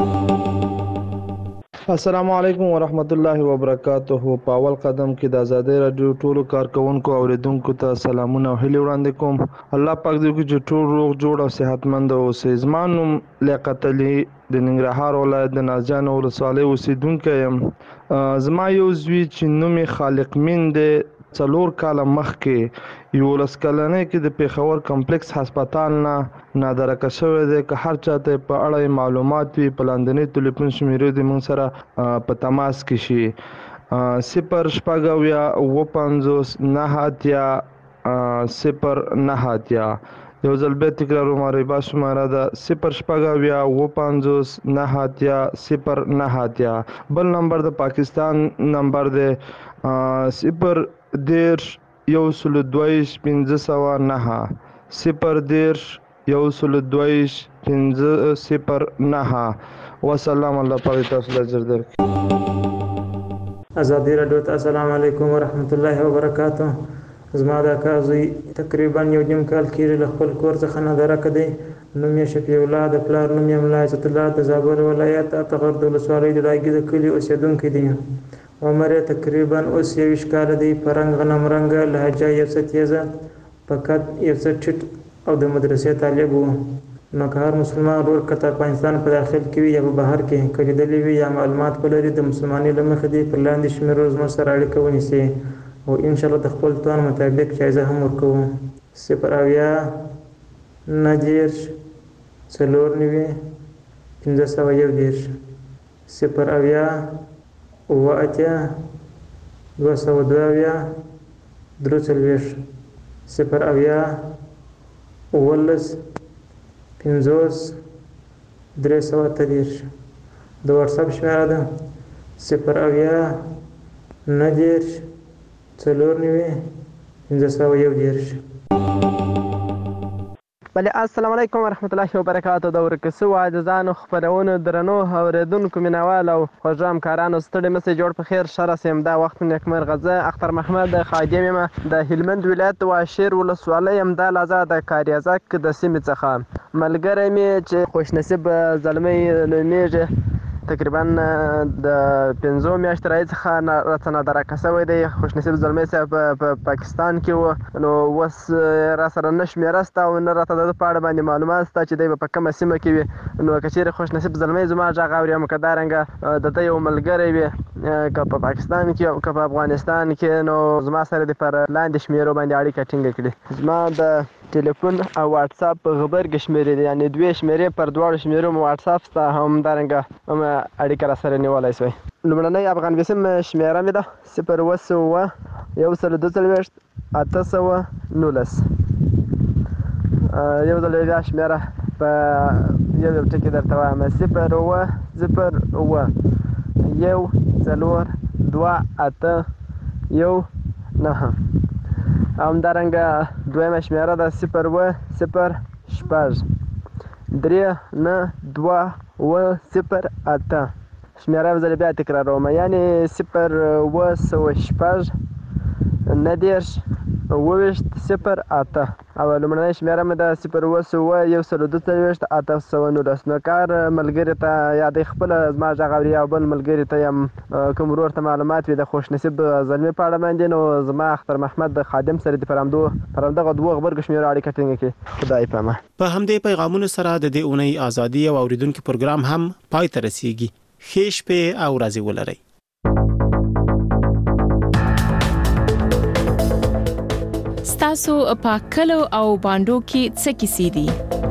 السلام علیکم ورحمت الله وبرکاته. په اول قدم کې د آزادۍ راډیو ټولو کارکونکو او اوریدونکو ته سلامونه او هیلې وړاندې کوم. الله پاک دې وکړي چې ټول روغ جوړ او صحتمند اوسئ. زما نوم لیاقت علي د ننګرهار ولایت د نازجان ولسوالۍ اوسیدونکی یم. زما یو زوی چې نوم یې خالق مین دی، څلور کاله مخکې یولس کلنۍ کې د پېښور کمپلیکس هسپتال نه نادرکه شوی دی. که هر چاته په اړه معلومات وي په لاندنۍ ټلیفون شمیرې دې موږ سره په تماس کې شي. صفر شپږ اویا اوه پنځوس نهه اتیا صفر نهه اتیا. یو ځل بیا تکراروم، ربا شماره ده صفر شپږ اویا اوه پنځوس نهه اتیا صفر نهه اتیا. بل نمبر د پاکستان نمبر دی صفر دېرش یو سل دویش پنځه سوه نهه صفر دېرش یو سل دویش پنځه صفر نهه. وسلام. الله پاک تاسو ته اجر درکړي. ازادي راډیو ته السلام علیکم ورحمت الله وبرکاته. زما د اکا زوی تقریبا یو نیم کال کېږي له خپل کور څخه نادرکه دی. نوم یې شفیع الله، د پلار نوم یې ملا عزت الله، د زابل ولایت اتغر د ولسوالۍ د دایګي د کلي اوسېدونکی دی. عمر یې تقریبا اوس یویشت کاله دی. په رنګ غنم رنګه، لهجه یو څه تیزه، په قد یو څه ټیټ او د مدرسې طالب و. نو که هر مسلمان ورور که د افغانستان په داخل کې وي یا په بهر کې که لیدلی وي یا معلومات ولري، د مسلمانۍ له مخې دې پر لاندې شمیرو زموږ سره اړیکه ونیسي او انشاءالله د خپل توان مطابق جایزه هم ورکوو. صفر اویا نهه دېرش څلور نوي پنځه سوه یو دېرش صفر اویا اوه اتیا دوه سوه دوه اویا درې څلوېښت صفر اویا اوولس پنځوس درې سوه اته دېرش. د واتساپ شمېره ده صفر اویا نهه دېرش څلور نوي پنځه سوه یو دېرش. بله السلام علیکم ورحمت الله وبرکاته. د ورکه سوو عاجزانو خپرونو درنو اورېدونکو مینوال او خوږو همکارانو ستړي مسئ، جوړ په خیر، ښه راسئ. همدا وخت مې نیکمرغه. زه اختر محمد خادم یم، د هلمند ولایت واشیر ولسوالۍ همدا لحظه د کاریزک د سیمې څخه. ملګری مې چې خوشنصیب زلمی نومیږي، تقریبا د پنځو میاشتو راهیسې څخه راته نادرکه شوی دی. خوشنصیب زلمی صاحب په پاکستان کې و، نو اوس راسره نه شمېره شته او نه راته د ده په اړه باندې معلومات شته چې دی به په کومه سیمه کې وي. نو که چېرې خوشنصیب زلمی زما غږ اوري هم که دارنګه د ده یو ملګری وي که په پاکستان کې او که په افغانستان کې، نو زما سره دې پر لاندې شمېرو باندې اړیکه ټینګه کړي. زما د ټلیفون او واتساپ غبرګې شمېرې دي، یعنې دوې شمېرې پر دواړو شمېرو مو واتساپ شته، همدارنګه هم اړیکه راسره نیولی شوی. لومړنۍ افغان بیسیم شمېره مې ده صفر اوه سوه اوه یو سل دوه څلوېښت اته سوه نولس. یو ځل بیا شمېره په یو یو ټکي درته وایم صفر اوه صفر اوه یو څلور دوه اته یو نهه. همدارنګه دویمه شمېره ده صفر اوه صفر شپږ درې نه دوه اوه صفر اته. شمېره یو ځل بیا تکراروم، یعنې صفر اوه سوه شپږ نهه دېرش اوويشت صفر اته او لومړنۍ شمیره مې د صفر اووه سوه یو سل دوه څلوېښت اته سوه نولس. نو کار ملګري ته یا د خپله زما غږ اوري او بل ملګري ته یم کوم ورور ته معلومات وي د خوشنصیب زلمي په اړه باندې، نو زما اختر محمد د خادم سره دې پر همدو پر همدغه دوو غبرګو شمیرو اړیکه ټینګه کړي. خدای په امان. په همدې پیغامونو سره د دې اونۍ ازادي او اوریدونکو پروګرام هم پای ته رسیږي. ښې شپې او ورځې ولرئ. تاسو په کلو او باندو کې څه کیسې دي؟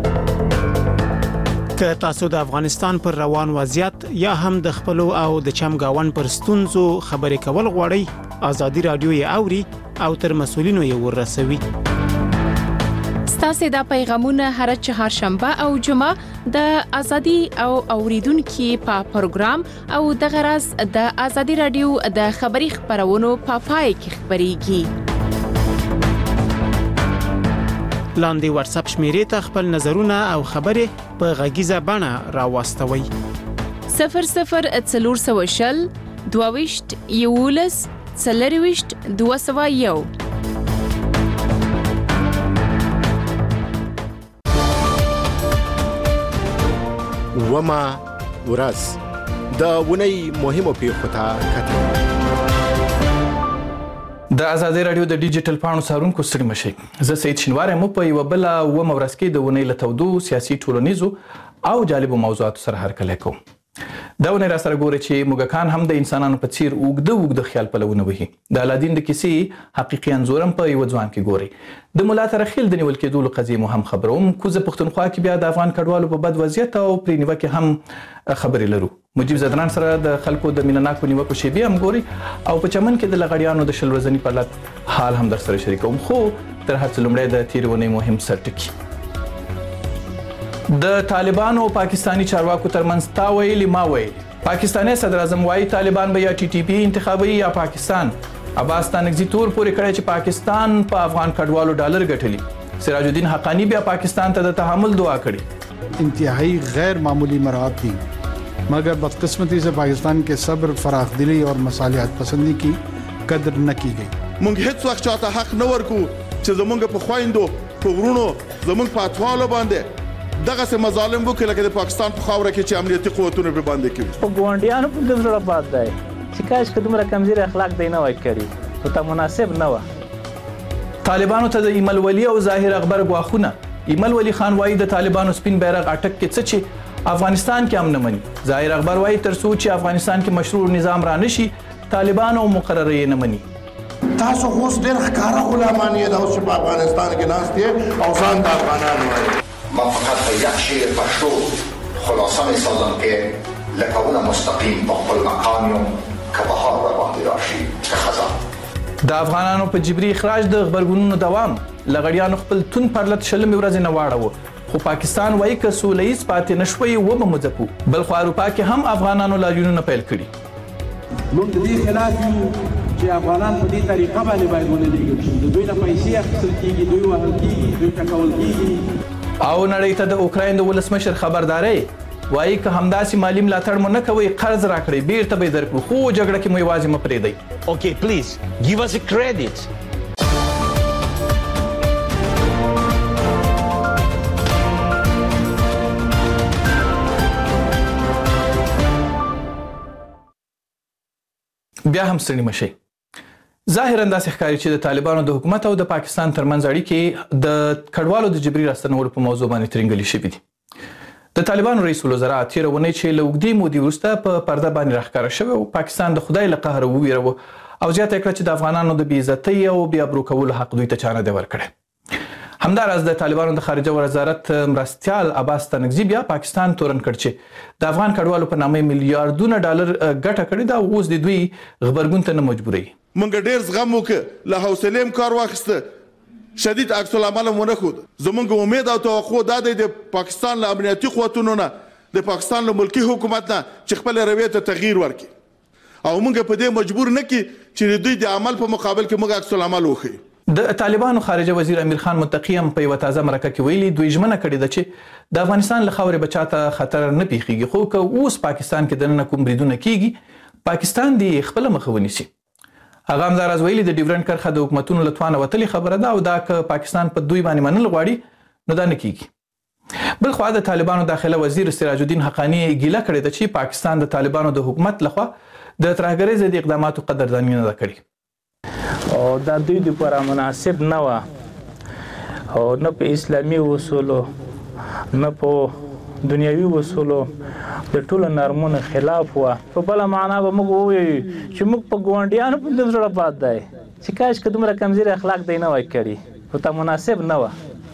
که تاسو د افغانستان پر روان وضعیت یا هم د خپل او د چمګاون پر ستونزو خبرې کول غواړئ، ازادي رادیو یې اوري او تر مسولینو یې ورسوي. ستاسو د پیغامونه هر چهارشنبه او جمعه د ازادي او اوریدونکو په پروګرام او د غرض د ازادي رادیو د خبري خبرونو په پای کې خبريږي. لاندې واتس اپ شمیرې ته خپل نظرونه او خبرې په غږیزه بڼه راوستوي. صفر صفر څلور سوه شل دوهویشت یولس څلرویشت دوه سوه یو. وما ورځ د ونی مهمو پیښو ته کتل. د ازادي رادیو د ډیجیټل پاڼو څارونکو ستړي مشئ. زه سید شینواری مو په یو بل و مورس کې د ونی له تودو سیاسي ټولنیزو او جالبو موضوعاتو سره هرکلی کوم. دا ونی را سره ګوري چې موږکان هم د انسانانو په څیر اوږده اوږده خیال پلونه وهي. د الادین د کیسې حقیقي انځور هم په یو ځوان کې ګوري. د مولا ترخیل د نیول کېدو قضیې مو هم خبروم. کوزه پښتونخوا کې بیا د افغان کډوالو په بد وضعیت او پرې نیوکې هم خبرې لرو. مجيب زدران سره د خلکو د مینناکو نیوکو شیبې هم ګوري او په چمن کې د لغړیانو د شل ورځني پرلط حال هم در سره شریکوم. خو تر هر څه لومړی د تیرې ونې مهم سرټکی د طالبانو او پاکستانی چارواکو ترمنځ تا ویلي ما ویلي. پاکستانی صدر اعظم وايي طالبان به یا ټي ټي پی انتخابي یا پاکستان. عباس تانګزي تور پورې کړی چې پاکستان په افغان کډوالو ډالر ګټلي. سراج الدین حقانی بیا پاکستان ته د تحمل دعا کړي. انتهایی غیر معمولی مراحل دي मगर बदकिस्मती से पाकिस्तान के सब्र फराख दिली और मसालियात पसंदी की कदर न की गई. مونږ هیڅ وخت چاته حق نه ورکو چې زمونږ په خويندو په ورونو زمونږ په اطفالو باندې دغه سه مظالم وکړي لکه د پاکستان په خاوره کې چې امنیتي قوتونه به باندې کوي. په ګوندیانو په دغه بات دی چې کاش کدومره کمزوري اخلاق دی نه وای کړی او ته مناسب نه و. طالبانو ته د ایمل ولی او ظاهر اخبار غواخونه. ایمل ولی خان وايي د طالبانو سپین بیرغ اٹک کې څه چې افغانستان کې هم نه مني. ظاهر اخبار وايي تر څو چې افغانستان کې مشروع نظام را نشي طالبان او مقرره یې نه مني. تاسو خو ډېر ښکارا غلامان یې د اوس په افغانستان کې ناست دي او ځان د افغانانو وایي. ما فقط په یک شعر پښتو خلاصه می‌سازم که لکهونه مستقیم په خپل مقام یم که بهار را باندې راشي که خزان. د افغانانو په جبري اخراج د خبرګونونو دوام لغړیانو خپل تون پرلط شلمې ورځې نه واړوه. خو پاکستان وایي که سولهییز پاتې نشوي و به مځپو. بل خو اروپا کې هم افغانانو لاریونونه پیل کړي. موږ د دې خلاف یو چې افغانان په دې طریقه باندې باید ونه لېږل شي. د دوی نه پیسې اخیستل کېږي، دوی وهل کېږي، دوی ټکول کېږي. او نړۍ ته د اوکراین د ولسمشر خبرداری وایي که همداسې مالي ملاتړ مو نه کوئ قرض راکړئ بیرته به یې درکړو خو جګړه کې مو یوازې مه پرېږدئ. اوکې پلیز ګیو اس ا کریډټ. بیا هم ستړي مشئ. ظاهرا داسې ښکاري چې د طالبانو د حکومت او د پاکستان ترمنځ اړیکې د کډوالو د جبري راستنولو په موضوع باندې ترنګلې شوي دي. د طالبانو رئیس الوزرا تېره اونۍ چې له اوږدې مودې وروسته په پرده باندې راښکاره شوی او پاکستان د خدای له قهره وویروه او زیاته یې کړه چې د افغانانو د بې عزتۍ او بې ابرو کولو حق دوی ته چا نه دی ورکړی. همداراز د طالبانو د خارجه وزارت مرستیال عباس تانګزي بیا پاکستان تورن کړ چې د افغان کډوالو په نامه میلیارډونه ډالر ګټه کړې ده او اوس د دوی غبرګون ته نه مجبوروي. مونږ ډېر زغم وکړ له حوصلې م کار واخیسته شدید عکس العمل مونه خود زمونږ امید او توقع دا دی د پاکستان له امنیتي قوتونو نه د پاکستان له ملکی حکومت نه چې خپل رویه ته تغییر ورکړي او مونږ په دې مجبور نه کی چې دوی د عمل په مقابل کې مونږ عکس العمل وخی. د طالبانو خارجه وزیر امیر خان متقی هم په یو تازه مرکه کې ویلي دوی ژمنه کړې ده چې د افغانستان له خاورې بچاته خطر نه پیښیږي خو که اوس پاکستان کې دننه کوم بریدونه کیږي پاکستان دی خپل مخه ونیسي. هغه همداراز ویلي د ډیورنډ کرښه د حکومتونو له توانه وتلې خبره ده او دا که پاکستان په دوی باندې منل غواړي نو دا نه کیږي. بل خوا د طالبانو داخله وزیر سراج الدین حقانی ګیله کړې ده چې پاکستان د طالبانو د حکومت لخوا د ترهګرۍ ضد اقداماتو قدرداني نه ده کړې او دا دوی لپاره مناسب نه وه او نه په اسلامي اصولو نه په دنیوي اصولو د ټولو نرمونو خلاف وه. په بله معنا به موږ ووایو چې موږ په ګاونډیانو په زړه باد دی چې کاش که دومره کمزوري اخلاق دی نه وای کړي خو ته مناسب نه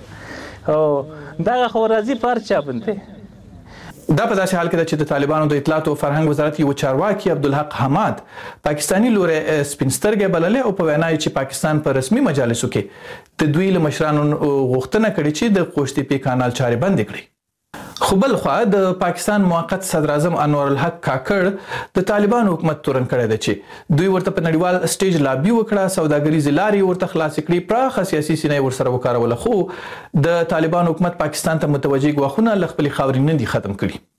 وه او دغه خو راځي په هر چا باندې. دا په داسې حال کې ده چې د طالبانو د اطلاعات او فرهنګ وزارت یو چارواکي عبدالحق حماد پاکستاني لوري سپین سترګې بللې او په وینا یې چې پاکستان په رسمي مجالسو کې د دوی له مشرانو غوښتنه کړې چې د قوشتېپې کانال چارې بندې کړي. خو بل خوا د پاکستان موقت صدر اعظم انور الحق کاکړ د طالبانو حکومت تورن کړی دی چې دوی ورته په نړیوال سټیج لابي وکړه، سوداګریزې لارې ورته خلاصې کړي، پراخه سیاسي سینه یې ورسره وکاروله، خو د طالبانو حکومت پاکستان ته متوجه ګواښونه له خپلې خاورې نه دي ختم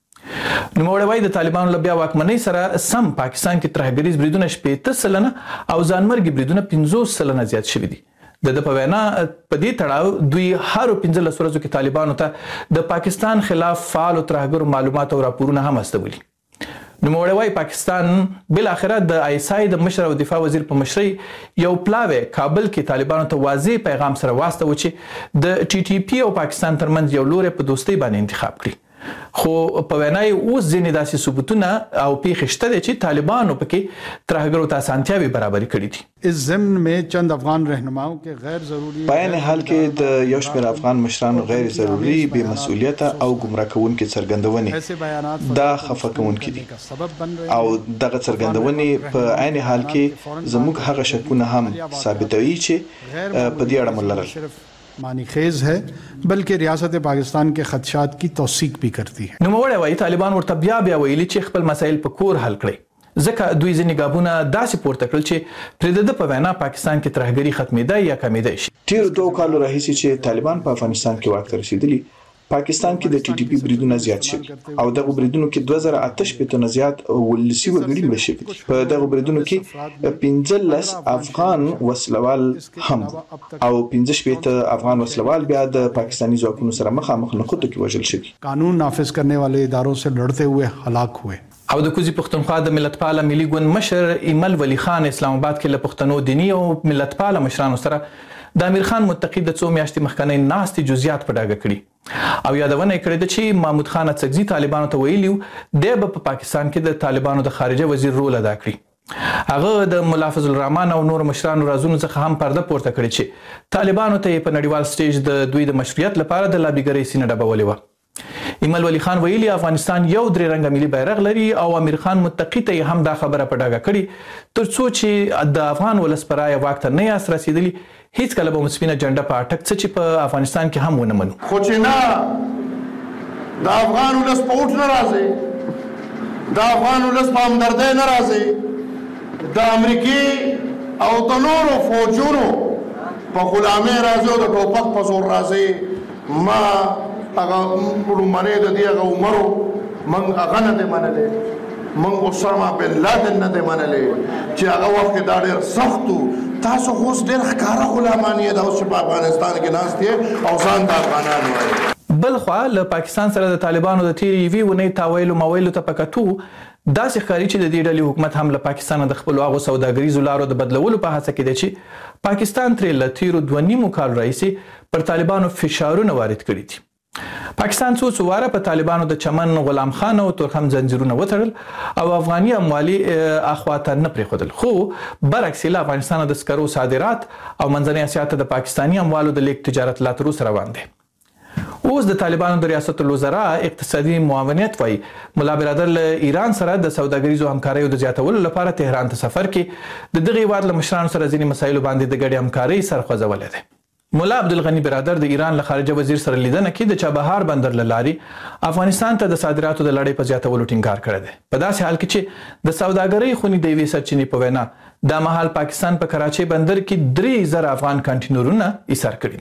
کړي. نوموړی وایي د طالبانو له بیا واکمنۍ سره سم پاکستان کې ترهګریز بریدونه شپېته سلنه او ځانمرګي بریدونه پنځوس سلنه زیات شوي دي. د د په وینا په دې تړاو دوی هر پنځلس ورځو کې طالبانو ته د پاکستان خلاف فعال او ترهګرو معلومات او راپورونه هم استولي. نوموړی وایي پاکستان بل اخره د آی اس آی د مشر او دفاع وزیر په مشرۍ یو پلاوی کابل کې طالبانو ته واضح پیغام سره واستوه چې د ټي ټي پی او پاکستان ترمنځ یو لوری په دوستۍ باندې انتخاب کړي. خو په وینا یې اوس ځینې داسې ثبوتونه او پیښې شته دي چې طالبانو پکې ترهګرو ته اسانتیاوې برابرې کړي دي. इस ضمن में चंद अफगान रहनुमाओं के गैर जरूरी په عین حال کې د یو شمېر افغان مشرانو غیر ضروري بې مسؤلیته او ګمراه کوونکې څرګندونې دا خفه کوونکې دي او دغه څرګندونې په عین حال کې زموږ هغه شکونه هم ثابتوي چې په دې اړه ملرل मानी खेज है बल्कि रियासत पाकिस्तान के खदशात की तौसीक भी करती है. نوموړی وایي طالبان ورته بیا بیا ویلي چې خپل مسایل په کور حل کړي ځکه دوی ځینې ګابونه داسې پورته کړل چې پرې د په وینا پاکستان کې ترهګري ختمېدای یا کمېدای شي. تیر دوه کالو راهیسې چې طالبان په افغانستان کې واک ته رسېدلي پاکستان کې د ټي ټي پی بریدونه زیات شوي او دغه بریدونو کې دوه زره اته شپېته نه زیات ولسي وګړي مړه شوي. په دغه بریدونو کې پنځلس افغان وسلوال هم او پنځه شپېته افغان وسلوال بیا د پاکستاني ځواکونو سره مخامخ نښتو کې وژل شوي. قانون نافذ करने वाले इदारों से लड़ते हुए हलाक हुए. او د کوزي پښتونخوا د ملتپال ملي ګوند مشر ایمل ولی خان اسلام آباد کې له پښتنو دینی او ملتپال مشرانو سره د امیر خان متقی د څو میاشتې مخکنی ناستې جزئیات په ډاګه کړي او یادونه یې کړې ده چې محمود خان اڅکزي طالبانو ته ویلي دی به په پاکستان کې د طالبانو د خارجه وزیر رول ادا کړي. هغه د ملا فضل الرحمن او نور مشرانو رازونو څخه هم پرده پورته کړي چې طالبانو ته په نړیوال سټیج د دوی د مشروعیت لپاره د لابیګرۍ سینه ډبولې وه. ایمل ولی خان ویلي افغانستان یو درې رنګه ملي بیرغ لري او امیر خان متقی ته هم دا خبره په ډاګه کړي ترڅو چې د افغان ولس پر رایه واک ته نه یاست رسیدلی هیڅ کله به مسپینه جنډه په اټک څه چې په افغانستان کې هم ونه منو. خو چې نه د افغان ولس په اوټ نه راځي د افغان ولس په همدردۍ نه راځي د امریکې او د نورو فوجونو په غلامۍ راځي او د ټوپک په زور راځي ما هغه رومانه د دې هغه عمرو من هغه نه دی منلې من اسامه بن لادن نه دی منلې چې هغه وخت دا ډېر سخت تاسو خو ډېر ښکاره غلامان یې دا اوس په افغانستان کې ناست یې او ځان د افغانان وایي. بل خوا له پاکستان سره د طالبانو د تیرې یوې اونۍ تاویلو ماویلو ته په کتو داسې ښکاري چې د دې ډلې حکومت هم له پاکستانه د خپلو هغو سوداګریزو لارو د بدلولو په هڅه کې دی چې پاکستان ترې له تیرو دوه نیمو کالو راهیسې پر طالبانو فشارونه وارد کړي دي. پاکستان څو څو واره په طالبانو د چمن غلام خان او تورخم زنجیرونه وتړل او افغاني اموالي اخواته نه پرېښودل خو برعکس له افغانستان د سکرو صادرات او منځنۍ اسیا ته د پاکستاني اموالو د لیږد تجارت لا تر اوسه روان دی. اوس د طالبانو د ریاست الوزرا اقتصادي معاونیت وایي ملا برادر له ایران سره د سوداګریزو همکاریو د زیاتولو لپاره تهران ته سفر کې د دغه هیواد له مشرانو سره ځینې مسایلو باندې د ګډې همکارۍ سر خوځولی دی. مولا عبدالغنی برادر د ایران له خارجه وزیر سره لیدنه کې د چابهار بندر له لارې افغانستان ته د صادراتو د لړۍ په زیاتولو ټینګار کړی دی په داسې حال کې چې د سوداګرۍ خونې د یوې سرچینې په وینا دا مهال پاکستان په کراچۍ بندر کې درې زره افغان کانټینرونه ایسار کړي دي.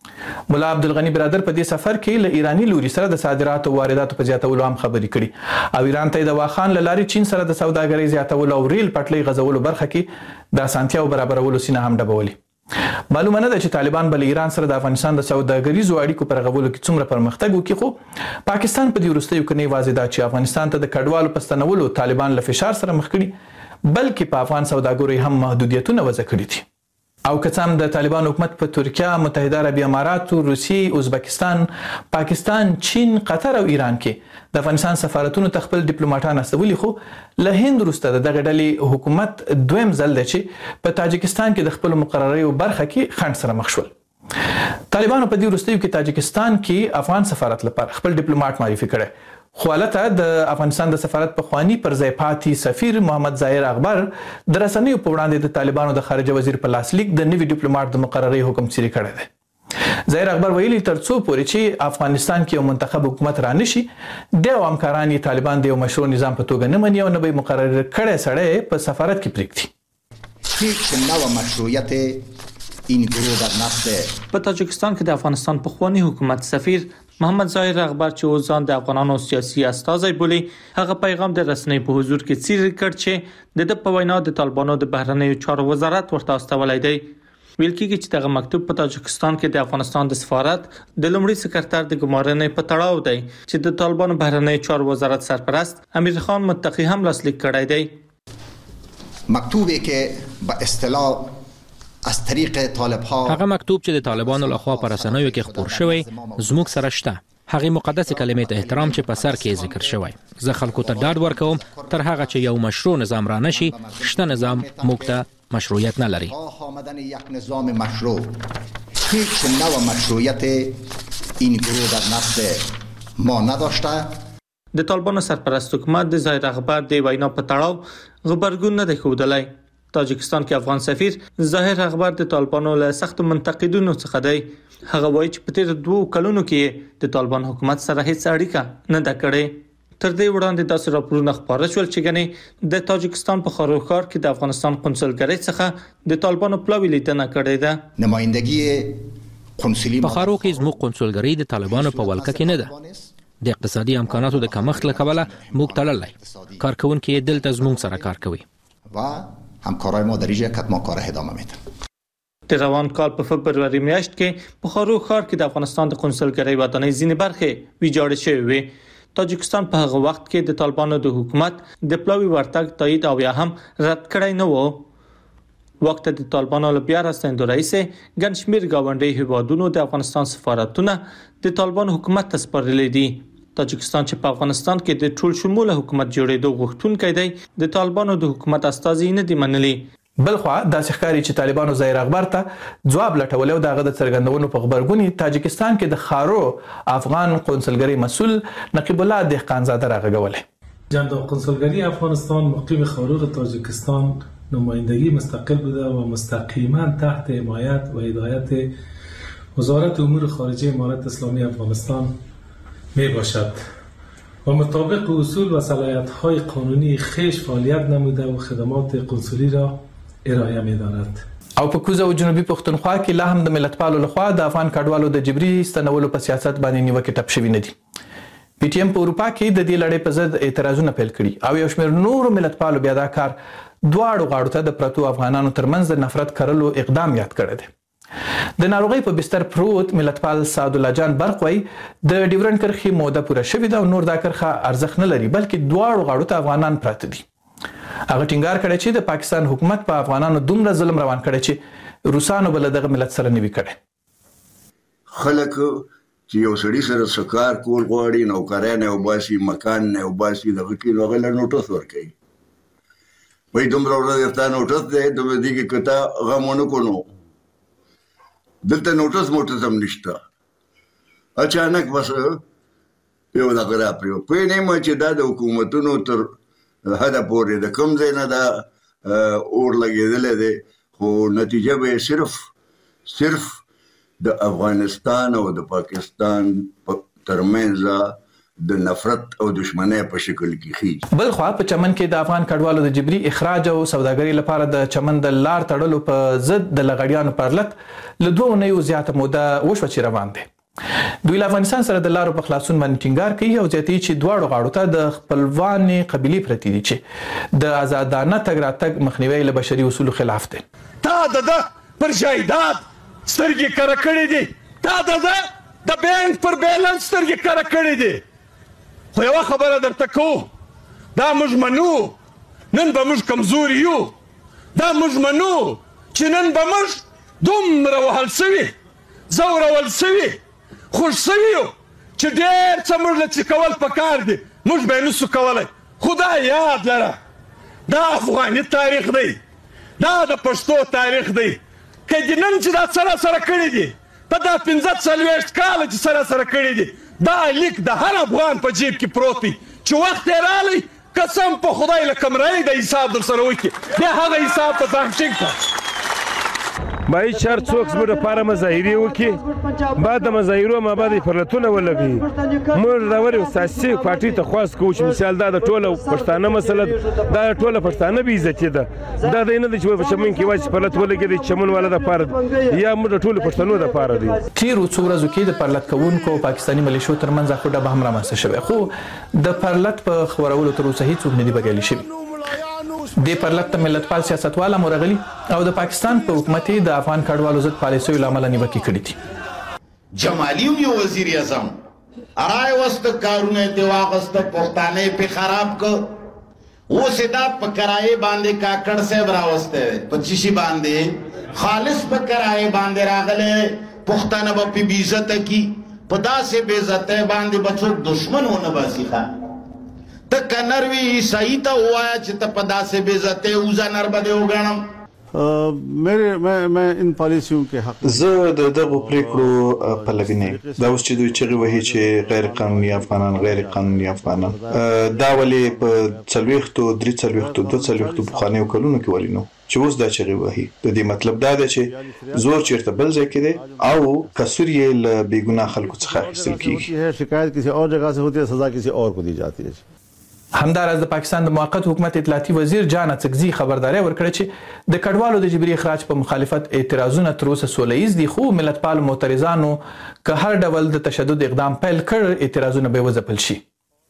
مولا عبدالغنی برادر په دې سفر کې له ایرانی لوري سره د صادراتو او وارداتو په زیاتولو هم خبرې کړي او ایران ته د واخان له لارې چین سره د سوداګرۍ زیاتولو او ریل پټلۍ غځولو برخه کې د اسانتیاو برابرولو سینه هم ډبولي. معلومه نه ده چې طالبان بل ایران سره د افغانستان د سوداګریزو اړیکو پر غولو کې څومره پرمختګ وکړي، خو پاکستان په دې وروستیو کې نه واضح ده چې افغانستان ته د کډوالو په ستنولو طالبان له فشار سره مخ کړي، بلکې په افغان سوداګرۍ هم محدودیتونه وضع کړي دي. او که څه هم د طالبان حکومت په ترکیه، متحده عربي اماراتو، روسیې، ازبکستان، پاکستان، چین، قطر او ایران کې د افغانستان سفارتونو ته خپل ډیپلوماټان استولي، خو له هند وروسته د دغه ډلې حکومت دویم ځل دی چې په تاجکستان کې د خپلو مقرریو برخه کې خنډ سره مخ شول. طالبانو په دې وروستیو کې تاجکستان کې افغان سفارت لپاره خپل ډیپلوماټ معرفي کړی، خو البته د افغانستان د سفارت پخوانی پر ځای پاتې سفیر محمد ظاهر اخبار د رسنیو په وړاندې د طالبانو د خارجه وزیر په لاسلیک د نوي ډیپلوماټ د مقرري حکم صادر کړی دی. ظاهر اخبار ویلي تر څو پورې چې افغانستان کې یو منتخب حکومت را نشي، د همکاران طالبان د یو مشروع نظام په توګه نه مني او نه به مقرر کړی سړی په سفارت کې پرېږدي. هیچ نوع مشروعیت این گروه در نسل په تاجکستان کې د افغانستان پخوانی حکومت سفیر محمد ظاهر اخبار چې اوس ځان د افغانانو سیاسي استازی بولي، هغه پیغام د رسنۍ په حضور کې څیړل کړ چې د د په وینا د طالبانو د بهرنیو چارو وزارت ورته استولای دی. ویل کېږي چې دغه مکتوب په تاجکستان کې د افغانستان د سفارت د لومړي سکرټر د ګمارنې په تړاو دی چې د طالبانو بهرنیو چارو وزارت سرپرست امیر خان متقی هم لاسلیک کړی دی. مکتوبی که به اصطلاح از طریق طالب ها هغه مکتوب چې د طالبانو لخوا پر رسنیو کې خپور شوی زموږ سره شته، هغه مقدس کلمې ته احترام چې په سر کې ذکر شوی. زه خلکو ته ډاډ ورکوم تر هغه چې یو مشروع نظام را نشي، شته نظام موږ ته مشروعیت نه لري. آمدن یک نظام مشروع هیچ نوع مشروعیت این گروه در نسل ما نداشته. د طالبانو سرپرست حکومت د ظاهر اخبار د وینا په تړاو غبرګون نه دی ښودلی. تاجکستان کې افغان سفیر ظاهر اخبار د طالبانو له سخت منتقدینو څخه دی. هغه وایي چې په تیر دوه کلونو کې د طالبان حکومت سره هیڅ اړیکه نه ده کړې. تر دې وړاندې داسې راپورونه خپاره شول چې ګنې د تاجکستان په خاروخ ښار کې د افغانستان قونسلګرۍ څخه د طالبانو پلاوی لیدنه کړې ده. نمائندګي قونسلي په خاروخ کې زموږ قونسلګرۍ د طالبانو په ولکه کې نه ده. د اقتصادي امکاناتو د کمښت له کبله موږ تړلای کارکونکو دلته زموږ سره کار کوي و همکارای ما در اینجا کتما کار ادامه میدن. د روان کال په فبرवरी میاشت کې په خاروخ ښار کې د افغانستان د قونسلګرۍ ودانۍ ځینې برخې ویجاړې شوې وې. تاجکستان په هغه وخت کې د طالبانو د حکومت د پلاوی ورتګ تایید او یا هم رد کړی نه و. وخت د طالبانو له بیا راستنېدو راهیسې ګڼ شمېر ګاونډي هیوادونو د افغانستان سفارتونه د طالبانو حکومت ته سپارلي دي. تاجکستان چې په افغانستان کې د ټول شموله حکومت جوړېدو غوښتونکی دی، د طالبانو د حکومت استازي نه دي منلي. بلخوا داسې ښکاري چې طالبانو ظاهر اخبار ته ځواب لټولی او د هغه د څرګندونو په غبرګون تاجکستان کې د خارو افغان قونسلګرۍ مسؤل نقیب الله دهقانزاده راغږولی. جناب قونسلگری افغانستان مقیم خاروق تاجیکستان نمایندگی مستقل بوده و مستقیما تحت حمایت و هدایت وزارت امور خارجه امارت اسلامی افغانستان می باشد و مطابق اصول و صلاحیت‌های قانونی خویش فعالیت نموده و خدمات قنصلی را ارائه می‌دارد. او په کوزه او جنوبي پښتونخوا کې لا هم د ملتپالو لخوا د افغان کډوالو د جبري ستنولو په سیاست باندې نیوکې ټپ شوي نه دي. پی ټی ایم په اروپا کې د دې لړۍ په ضد اعتراضونه پیل کړي او یو شمېر نورو ملتپالو بیا دا کار دواړو غاړو ته د پرتو افغانانو ترمنځ د نفرت کرلو اقدام یاد کړی دی. د ناروغۍ په بستر پروت ملتپال سعد الله جان برق وایي د ډیورنډ کرښې موده پوره شوې ده او نور دا کرښه ارزښت نه لري بلکې دواړو غاړو ته افغانان پراته دي. هغه ټینګار کړی چې د پاکستان حکومت په افغانانو دومره ظلم روان کړی چې روسانو بل دغه ملت سره نه وي کړی. خلک چې یو سړي سره سکار کول غواړي نوکرای نه وباسي مکان نه وباسي دغه کې نو غل نوټس ورکوي. وایي دومره ورځ درته نوټس دی دومره دي کې کته غمونه کونو دلته نوټس موټس هم نشته. اچانک بس یو دغه راپریو پوه نه یم چې دا د حکومتونو تر حده پورې د کوم ځای نه دا اور لګېدلی دی خو نتیجه به یې صرف صرف د افغانستان او د پاکستان ترمنځ د نفرت او دشمنۍ په شکل کې خېږي. بل خو په چمن کې د افغان کډوالو د جبري اخراج او سوداګرۍ لپاره د چمن د لار تړلو په ضد د لغړیانو پرلط له دوه اونیو زیاته موده وشوه چې روان دی. دوی له افغانستان سره د لارو په خلاصون باندې ټینګار کوي او زیاتوي چې دواړو غاړو ته د خپلوانې قبیلې پرتې دي چې د آزادانه تګ راتګ مخنیوی له بشري اصولو خلاف دی. تا د ده پر جایداد سترګې کره کړې دي، تا د ده د بینک پر بیلنس سترګې کره کړې دي. خو یوه خبره درته کوو، دا موږ منو، نن به موږ کمزوري یو، دا موږ منو چې نن به موږ دومره وهل سوي، ځورول سوي، خوږ سوي یو چې ډېر څه موږ له څه کول پکار دي موږ به یې نسو کولی. خو دا یاد لره، دا افغاني تاریخ دی، دا د پښتو تاریخ دی. که دې نن چې دا څه راسره کړي دي په دا پنځه څلوېښت کاله چې څه راسره کړي دي، دا لیک د هر افغان په جیب کې پروت دی چې وخت یې رالی قسم په خدای له کمرایي د حساب در سره وکړي، بیا هغه حساب په ځان ټینګ کړه. باید چار څوک زموږ لپاره مظاهرې وکړي، بعد د مظاهرو ما بعد یې پرلتونه ولګوي. موږ راورې سیاسي پارټۍ ته خواست کوو چې مثال دا د ټوله پښتانه مسله ده، دا د ټوله پښتانه بې عزتي ده. دا دی نه دی چې په چمن کې یوازې پرلت ولګېدی چې چمن والا دپاره یا موږ د ټولو پښتنو دپاره دی. تېرو څو ورځو کې د پرلت کوونکو او پاکستاني ملیشو ترمنځ اخوا ډبه هم رامنځته شوی، خو د پرلت په خورولو تر اوسه هېڅوک نه دي بریالي شوي. د پرلت ته ملتپال سیاستوال هم ورغلي او د پاکستان په حکومت یې د افغان کډوالو ضد پالیسیو له امله نیوکې کړې دي. جمالي یو وزیر اعظم ارای وسته کارونه دی واغسته پښتانه په خراب ک اوس دا په کرایه باندې کاکړ صاحب راوسته په چشي باندې خالص په کرایه باندې راغله پښتانه په بي عزت کی په داسې بے عزت باندې بچو دشمنونه باسي ښه ته کنروي عیسائی ته وایا چې ته په داسې بے عزت اوزا نر بده وګڼم. میرے میں میں ان پالیسیوں کے حق زه د دغه پریکړو پلوی نه یم. دا اوس چې دوی چغې وهي چې غیر قانوني افغانان غیر قانوني افغانان، دا ولې په څلوېښتو درې څلوېښتو دوه څلوېښتو پخوانیو کلونو کې ولې نو چې اوس دا چغې وهي؟ د دې مطلب دا دی چې زور چېرته بل ځای کې دی او قصور یې له بې ګناه خلکو څخه اخیستل کېږي. شکایت کسی اور جگہ سے ہوتی ہے، سزا کسی اور کو دی جاتی ہے. همداراز د پاکستان د موقت حکومت اطلاعاتي وزیر جان اڅکزي خبرداري ورکړه چې د کډوالو د جبري اخراج په مخالفت اعتراضونه تر اوسه سوله ایز دي، خو ملتپال معترضانو که هر ډول د تشدد اقدام پیل کړ اعتراضونه به وځپل شي.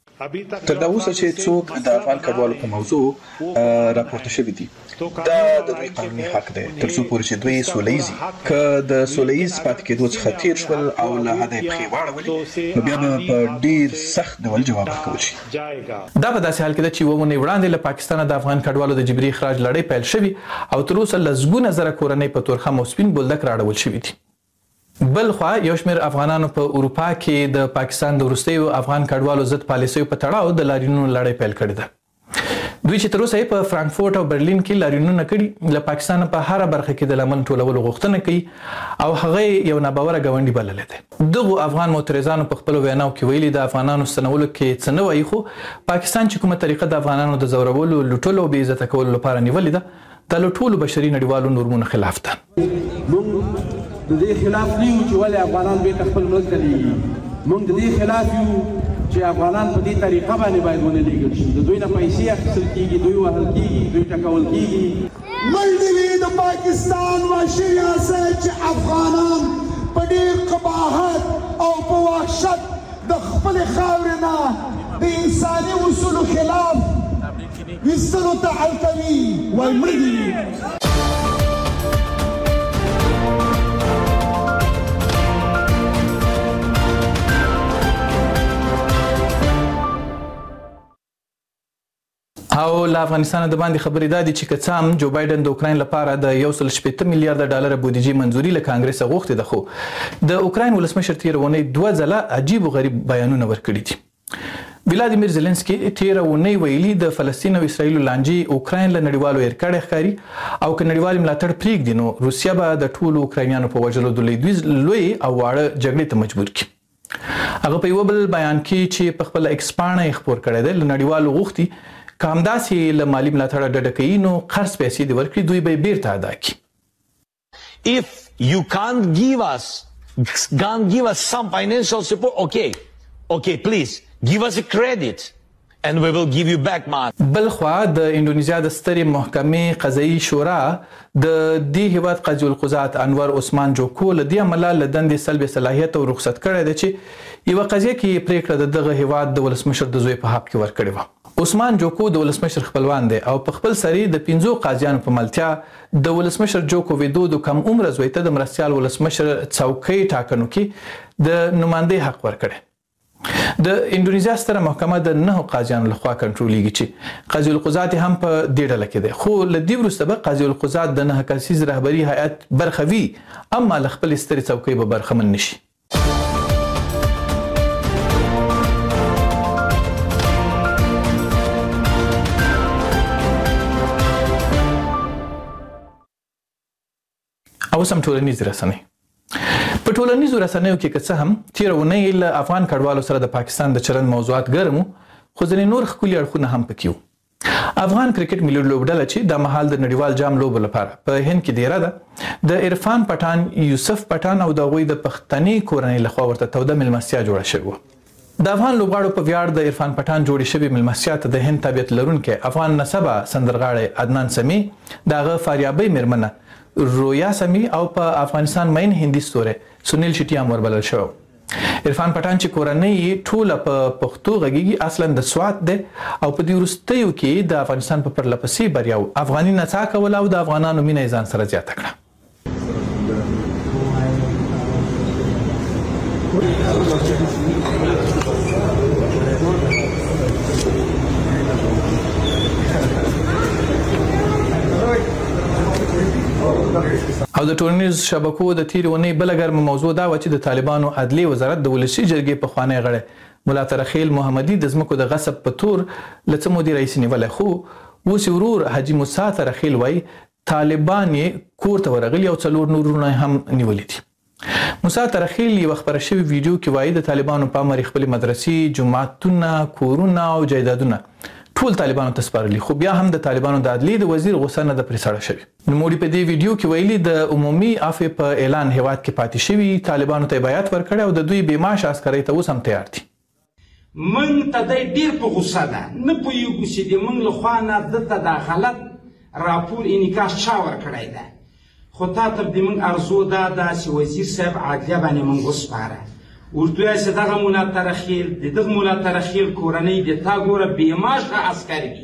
تر دا اوسه چې څوک د افغان کډوالو په موضوع راپورته شوي دي، دا د دوی قانوني حق دی تر څو پورې چې دوی سوله ایز که د سوله ایز پاتې کېدو څخه تېر شول او له حده یې پښې واړولې نو بیا به په ډېر سخت ډول جواب ورکول شي. دا په داسې حال کې ده چې اووه اونۍ وړاندې له پاکستانه د افغان کډوالو د جبري اخراج لړۍ پیل شوي او تر اوسه لسګونه زره کورنۍ په تورخم او سپین بولدک راړول شوي دي. بل خوا یو شمېر افغانانو په اروپا کې د پاکستان د وروستیو افغان کډوالو ضد پالیسیو په تړاو د لاریونونو لړۍ پیل کړې ده. دوی چې تر اوسه یې په فرانکفورټ او برلین کې لاریونونه کړي له پاکستان په هره برخه کې د لمن ټولولو غوښتنه کوي او هغه یو ناباوره ګاونډي بللی دی. دغو افغان معترضانو په خپلو ویناو کې ویلي د افغانانو ستنولو کې څه نه وایي، خو پاکستان چې کومه طریقه د افغانانو د ځورولو، لوټلو او بې عزته کولو لپاره نیولې ده دا له ټولو بشري نړیوالو نورمونو خلاف ده. د دې خلاف نه یو چې ولې افغانان بېرته خپل ملک ته لېږي. موږ د دې خلاف یو چې افغانان په دې طریقه باندې باید ونه لېږل شي. د دوی نه پیسې اخیستل کېږي، دوی وهل کېږي، دوی ټکول کېږي. مړ وي د پاکستان وحشي ریاست چې افغانان په ډېر قباحت او په وحشت د خپلې خاورې نه د انساني اصولو خلاف ویستلو ته حل کوي. وایي مړ دي. او له افغانستان د باندې خبرې دا دي چې که څه هم جو بایدن د اوکراین لپاره د یو سل شپېته میلیارډ ډالر بودیجې منځوري له کانګرس غوښتې ده، خو د اوکراین ولسمشر تېره اونۍ دوه ځله عجیب و غریب بیانونه ورکړي دي. ولادیمیر زيلنسکي تېره اونۍ ویلي د فلسطین او اسرائیل لانجې اوکراین له نړیوالو هېر ښکاري او که نړیوال ملاتړ پرېږدي نو روسیه به د ټولو اوکراینیانو په وژلو د لوی او واړه جګړې ته مجبور کړي. هغه په یوه بل بیان کې چې په خپله ایکس پاڼه یې خپور کړی دی له نړیوالو غوښتي که همداسې له مالي ملاتړه ډډه کوي نو قرض پیسې دې ورکړي، دوی به یې بیرته ادا کړي. If you can't give us can't give us some financial support, okay, okay, please Give us a credit and we will give you back money. بل خوا د انډونیزیا د سترې محکمې قضایي شورا د دې هیواد قاضي القضات انور عثمان جوکو له دې عمله له دندې سلب صلاحیت او رخصت کړی دی چې یوه قضیه کې پریکړه د دغه هیواد د ولسمشر د زوی په حق کې ورکړې وه. عثمان جوکو د ولسمشر خپلوان دی او په خپل سري د پنځو قاضیانو په ملتیا د ولسمشر جوکو ویدودو کم عمره زوی ته د مرستیال ولسمشر څوکۍ ټاکنو کې د نمایندې حق ورکړی. د انډونیزیا ستره محکمه د نهو قاضیانو لخوا کنټرولېږي چې قاضي القضات هم په دې ډله کې دی، خو له دې وروسته به قاضي القضات د نهه کسیز رهبري هیئت برخه وي، اما له خپلې سترې څوکۍ به برخمن نشي. اوس هم ټولنیزې رسنۍ. په ټولنیزو رسنیو کې که څه هم تېره اونۍ له افغان کډوالو سره د پاکستان د چلند موضوعات ګرم وو، خو ځینې نور ښکلي اړخونه هم پکې وو. افغان کرکټ ملي لوبډله چې د مهال د نړیوال جام لوبو لپاره په هند کې دیره ده، د عرفان پټان، یوسف پټان او د هغوی د پښتني کورنۍ لخوا ورته توده مېلمستیا جوړه شوې وه. د افغان لوبغاړو په ویاړ د عرفان پټان جوړې شوې مېلمستیا ته د هند تابعیت لرونکی افغان نسبه سندرغاړی عدنان سمي، د هغه فاریابۍ مېرمنه رویا سمي او په افغانستان مین هندي ستوری سنیل شیټي هم وربلل شوی. عرفان پټان چې کورنۍ یې ټوله په پښتو غږیږي، اصلا د سوات دی او په دې وروستیو کې د افغانستان په پرله پسې بریاو افغاني نڅا کوله او د افغانانو مینه یې ځان سره زیاته کړه. او د ټولنیز شبکو د تیرې اونۍ بله ګرمه موضوع دا وه چې د طالبانو عدلي وزارت د ولسي جرګې پخوانی غړی ملا ترخیل محمدي د ځمکو د غصب په تور له څه مودې رئیس نیولی، خو اوس یې ورور حاجي موسی ترخیل وایي طالبان یې کور ته ورغلي او څلور نور وروڼه هم نیولي دي. موسی ترخیل یوه خپره شوې ویډیو کې وایي د طالبانو په امر خپلې مدرسې، جوماتونه، کورونه او جایدادونه ټول طالبانو ته سپارلي، خو بیا هم د طالبانو د عدلي د وزیر غوسه نه ده پرې سړه شوې. نوموړي په دې ویډیو کې ویلي د عمومي عفوې په اعلان هیواد کې پاتې شوي، طالبانو ته بیعت ورکړی او د دوی بېمعاشه عسکرۍ ته اوس هم تیار دي. موږ ته دی ډېر په غوسه ده، نه پوهېږو چې د موږ له خوا نه ده ته دا غلط راپور انعکاس چا ورکړی ده، خو تا ته د موږ ارزو دا ده چې وزیر صاحب عدلیه باندې موږ وسپاره، ورته وایه چې دغه ملا ترخیل د دغه ملا ترخیل کورنۍ د تا ګوره بېمعاشه عسکر وي.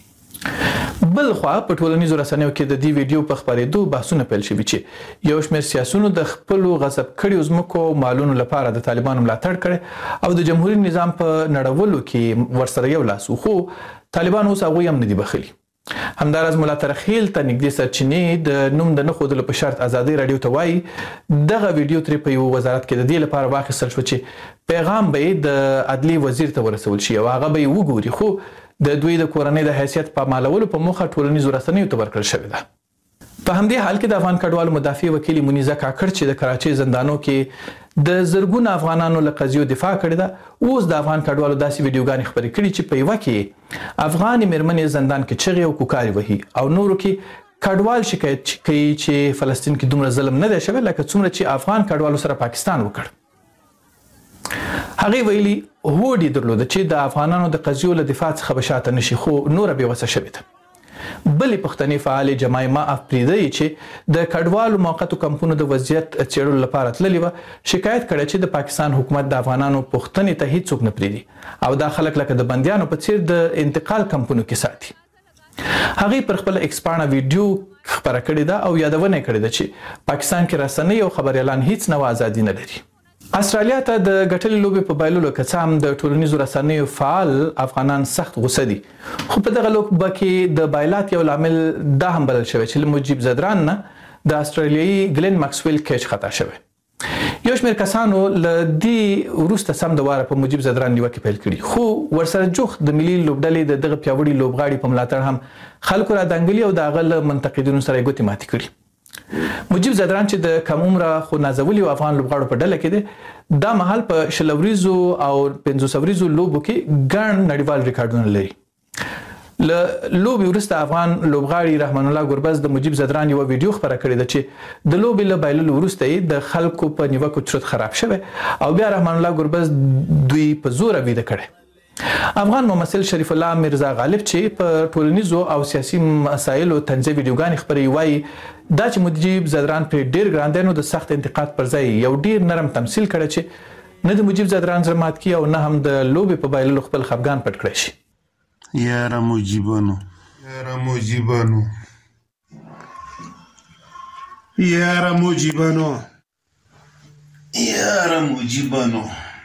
بل خوا په ټولنیزو رسنیو کې د دې ویډیو په خپرېدو بحثونه پیل شوي چې یو شمېر سیاسونو د خپلو غصب کړیو ځمکو مالونو لپاره د طالبانو ملاتړ کړی او د جمهوري نظام په نړولو کې ورسره یو لاس و، خو طالبان اوس هغوی هم نه دي بخلي. همداراز ملا ترخیل ته نږدې سرچینې د نوم د نه ښودلو په شرط ازادۍ راډیو ته وایي دغه ویډیو ترې په یو وزارت کې د دې لپاره واخیستل شو چې پیغام به یې د عدلي وزیر ته ورسول شي او هغه به یې وګوري، خو د دوی د کورنۍ د حیثیت پامالولو په موخه ټولنیزو رسنیو ته ورکړل شوې ده. په همدې حال کې د افغان کډوالو مدافع وکیل منیزه کاکړ چې د کراچۍ زندانو کې د زرګونو افغانانو له قضیو دفاع کړې ده، اوس د افغان کډوالو داسې ویډیوګانې خپرې کړي چې په یوه کې افغانې مېرمنې زندان کې چغې او کوکارې وهي او نورو کې کډوال شکایت کوي چې فلسطین کې دومره ظلم نه دی شوی لکه څومره چې افغان کډوالو سره پاکستان وکړ. هغې ویلي هوډ یې درلوده چې د افغانانو د قضیو له دفاع څخه به شاته نشي، خو نوره بېوسه شوې ده. بلې پښتنې فعالې جمایما افریدی چې د کډوالو موقتو کمپونو د وضعیت څېړلو لپاره تللې وه شکایت کړی چې د پاکستان حکومت د افغانانو پوښتنې ته هیڅوک نه پرېږدي او دا خلک لکه د بندیانو په څېر د انتقال کمپونو کې ساتي. هغې پر خپله ایکس پاڼه ویډیو خپره کړې ده او یادونه یې کړې ده چې پاکستان کې رسنۍ او خبریالان هیڅ نوع ازادي نه لري. استرالیا ته د ګټلې لوبې په بایللو که څه هم د ټولنیزو رسنیو فعال افغانان سخت غوسه دي، خو په دغه لوبه کې د بایلات یو لامل دا هم بلل شوی چې له مجیب زدران نه د استرالیایي ګلن ماکسویل کیچ خطا شوی. یو شمېر کسانو له دې وروسته سم د واره په مجیب زدران نیوکې پیل کړي، خو ورسره جوخت د ملي لوبډلې د دغه پیاوړي لوبغاړي په ملاتړ هم خلکو را دنګلي او د هغه له منتقدینو سره یې ګوتې ماتې کړي. مجیب زدران چې د کم عمره خو نازولي افغان لوبغاړو په ډله کې دی، دا مهال په شل وریزو او پنځوس وریزو لوبو کې ګڼ نړیوال ریکارډونه لري. له لوبې وروسته افغان لوبغاړي رحمان الله ګربز د مجیب زدران یوه ویډیو خپره کړې ده چې د لوبې له بایللو وروسته یې د خلکو په نیوکو چرت خراب شوی او بیا رحمان الله ګربز دوی په زوره ویده کړی. افغان ممثل شریف الله میرزا غالب چې په ټولنیزو او سیاسي مسایلو طنزي ویډیوګانې خپروي وایي دا چې مجیب زدران پر ډیر ګران دی نو د سخت انتقاد پر ځای یو ډیر نرم تمثيل کړی چې نه د مجیب زدران زړه مات کی او نه هم د لوبې په بایللو خپل خفګان پټ کړی شي. یاره مجیبانو یاره مجیبانو یاره مجیبانو یاره مجیبانو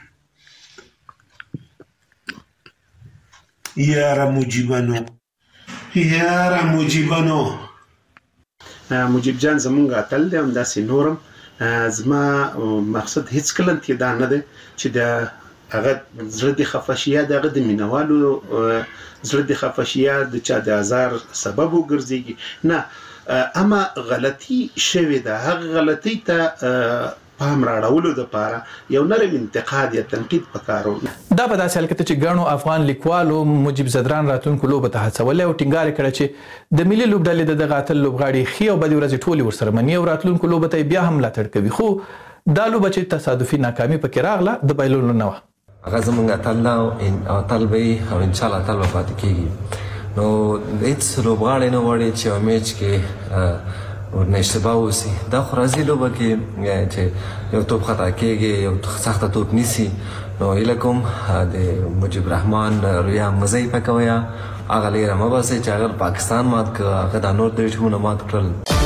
یاره مجیبانو یاره مجیبانو مجیب جان زمونږ اتل دی همداسې نورم. زما مقصد هیڅ کله دا نه دی چې د هغه زړه دې خفه شي یا د هغه د مینوالو زړه دې خفه شي یا د چا د ازار سبب وګرځېږي، نه، اما غلطي شوې ده. هغه غلطي ته پام راړولو دپاره یو نرم انتقاد یا تنقید پکار و. دا په داسې حال کې چې ګڼو افغان لیکوالو مجیب زدران راتلونکو لوبه ته هڅولی او ټینګار یې کړی چې د ملي لوبډلې د دغه اتل لوبغاړي ښې او بدې ورځې ټولې ورسره مني او راتلونکو لوبه ته بیا هم ملاتړ کوي. خو دا لوبه چې تصادفي ناکامي پکې راغله د بایللو نه وه. هغه زموږ اتل او اتل به وي او انشاءالله اتل به پاتې کېږي. نو هېڅ لوبغاړی نه غواړي چې یو میچ کې ورنه اشتباه وسی. دا خو راځي لوبه کې چې یو توپ خطا کېږي، یو سخته توپ نیسي، نو هیله کوم د مجیب رحمان رویا مزه یې پکویا، هغه لیره مه باسئ چې هغه پاکستان مات کړه، هغه دا نور درې ټیمونه مات کړل.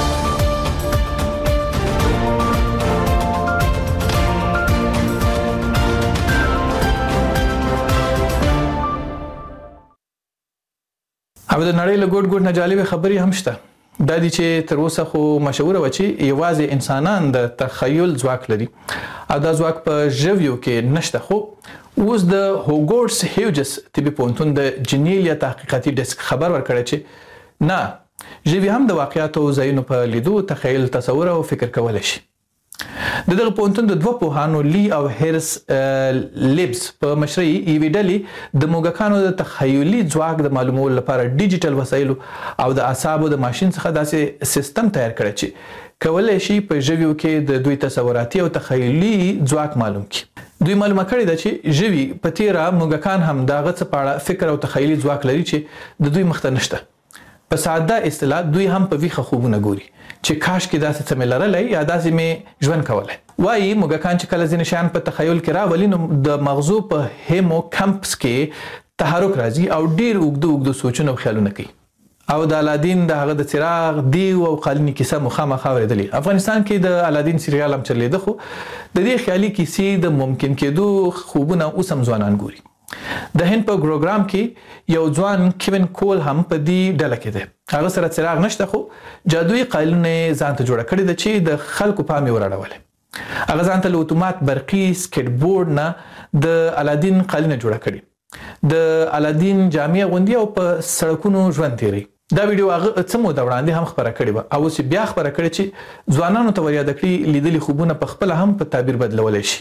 او د نړۍ له ګوټ ګوټ نه جالبې خبرې هم شته. دا دي چې تر اوسه خو مشهوره و چې یوازې انسانان د تخیل ځواک لري او دا ځواک په ژویو کې نشته. خو اوس د هوګورټس هیوجس طبي پوهنتون د جنیلیا تحقیقاتي ډیسک خبر ورکړی چې نه، ژوي هم د واقعیاتو ځایونو په لیدو تخیل، تصور او فکر کولی شي. د دغه پوهنتون د دوه پوهانو لی او هیرس لیبس په مشرۍ یوې ډلې د موږکانو د تخیلي ځواک د معلومولو لپاره ډیجیټل وسایلو او د اعصابو د ماشین څخه داسې سیستم تیار کړی چې کولی شي په ژویو کې د دوی تصوراتي او تخیلي ځواک معلوم کړي. دوی معلومه کړې ده چې ژوي په تیره موږکان هم د هغه څه په اړه فکر او تخیلي ځواک لري چې د دوی مخ ته نشته. په ساده اصطلاح دوی هم په ویښه خوبونه ګوري چې کاش کې داسې څه مې لرلی یا داسې مې ژوند کولی. وایي موږکان چې کله ځینې شیان په تخیل کې راولي نو د مغزو په هیمو کمپس کې تحرک راځي او ډیر اوږده اوږده سوچونه او خیالونه کوي. او د الادین د هغه د څراغ دیو او قالینې کیسه مو خامخا اورېدلې. افغانستان کې د الادین سریال هم چلیده، خو د دې خیالي کیسې د ممکن کېدو خوبونه اوس هم ځوانان ګوري. د هند په ګروګرام کې یو ځوان کیوین کول هم په دې ډله کې دی. هغه سره څراغ نشته خو جادویي قایلونه یې ځان ته جوړه کړې ده چې د خلکو پام یې وراړولی. هغه ځان ته له اتومات برقي سکیټ بورډ نه د الادین قالینه جوړه کړې، د الادین جامې اغوندي او په سړکونو ژوند تیروي. دا ویډیو هغه څه موده وړاندې هم خپره کړې وه او اوس بیا خپره کړې چې ځوانانو ته ور یاده کړي لیدلي خوبونه په خپله هم په تعبیر بدلولی شي.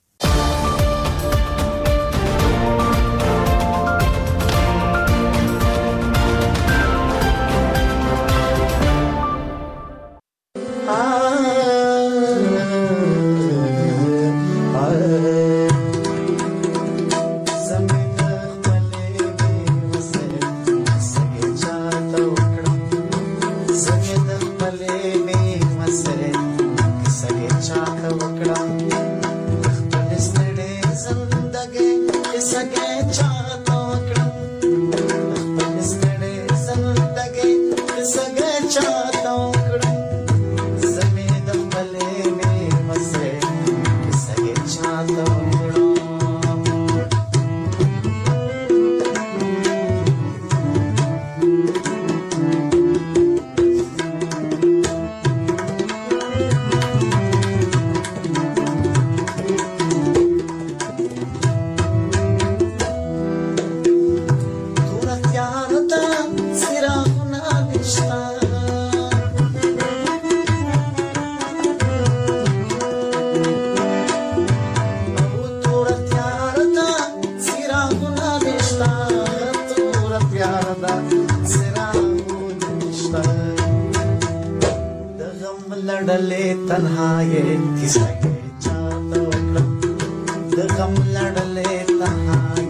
लड़ले तन्हाए किसके चाहता वक्र द गम लड़ले तन्हाए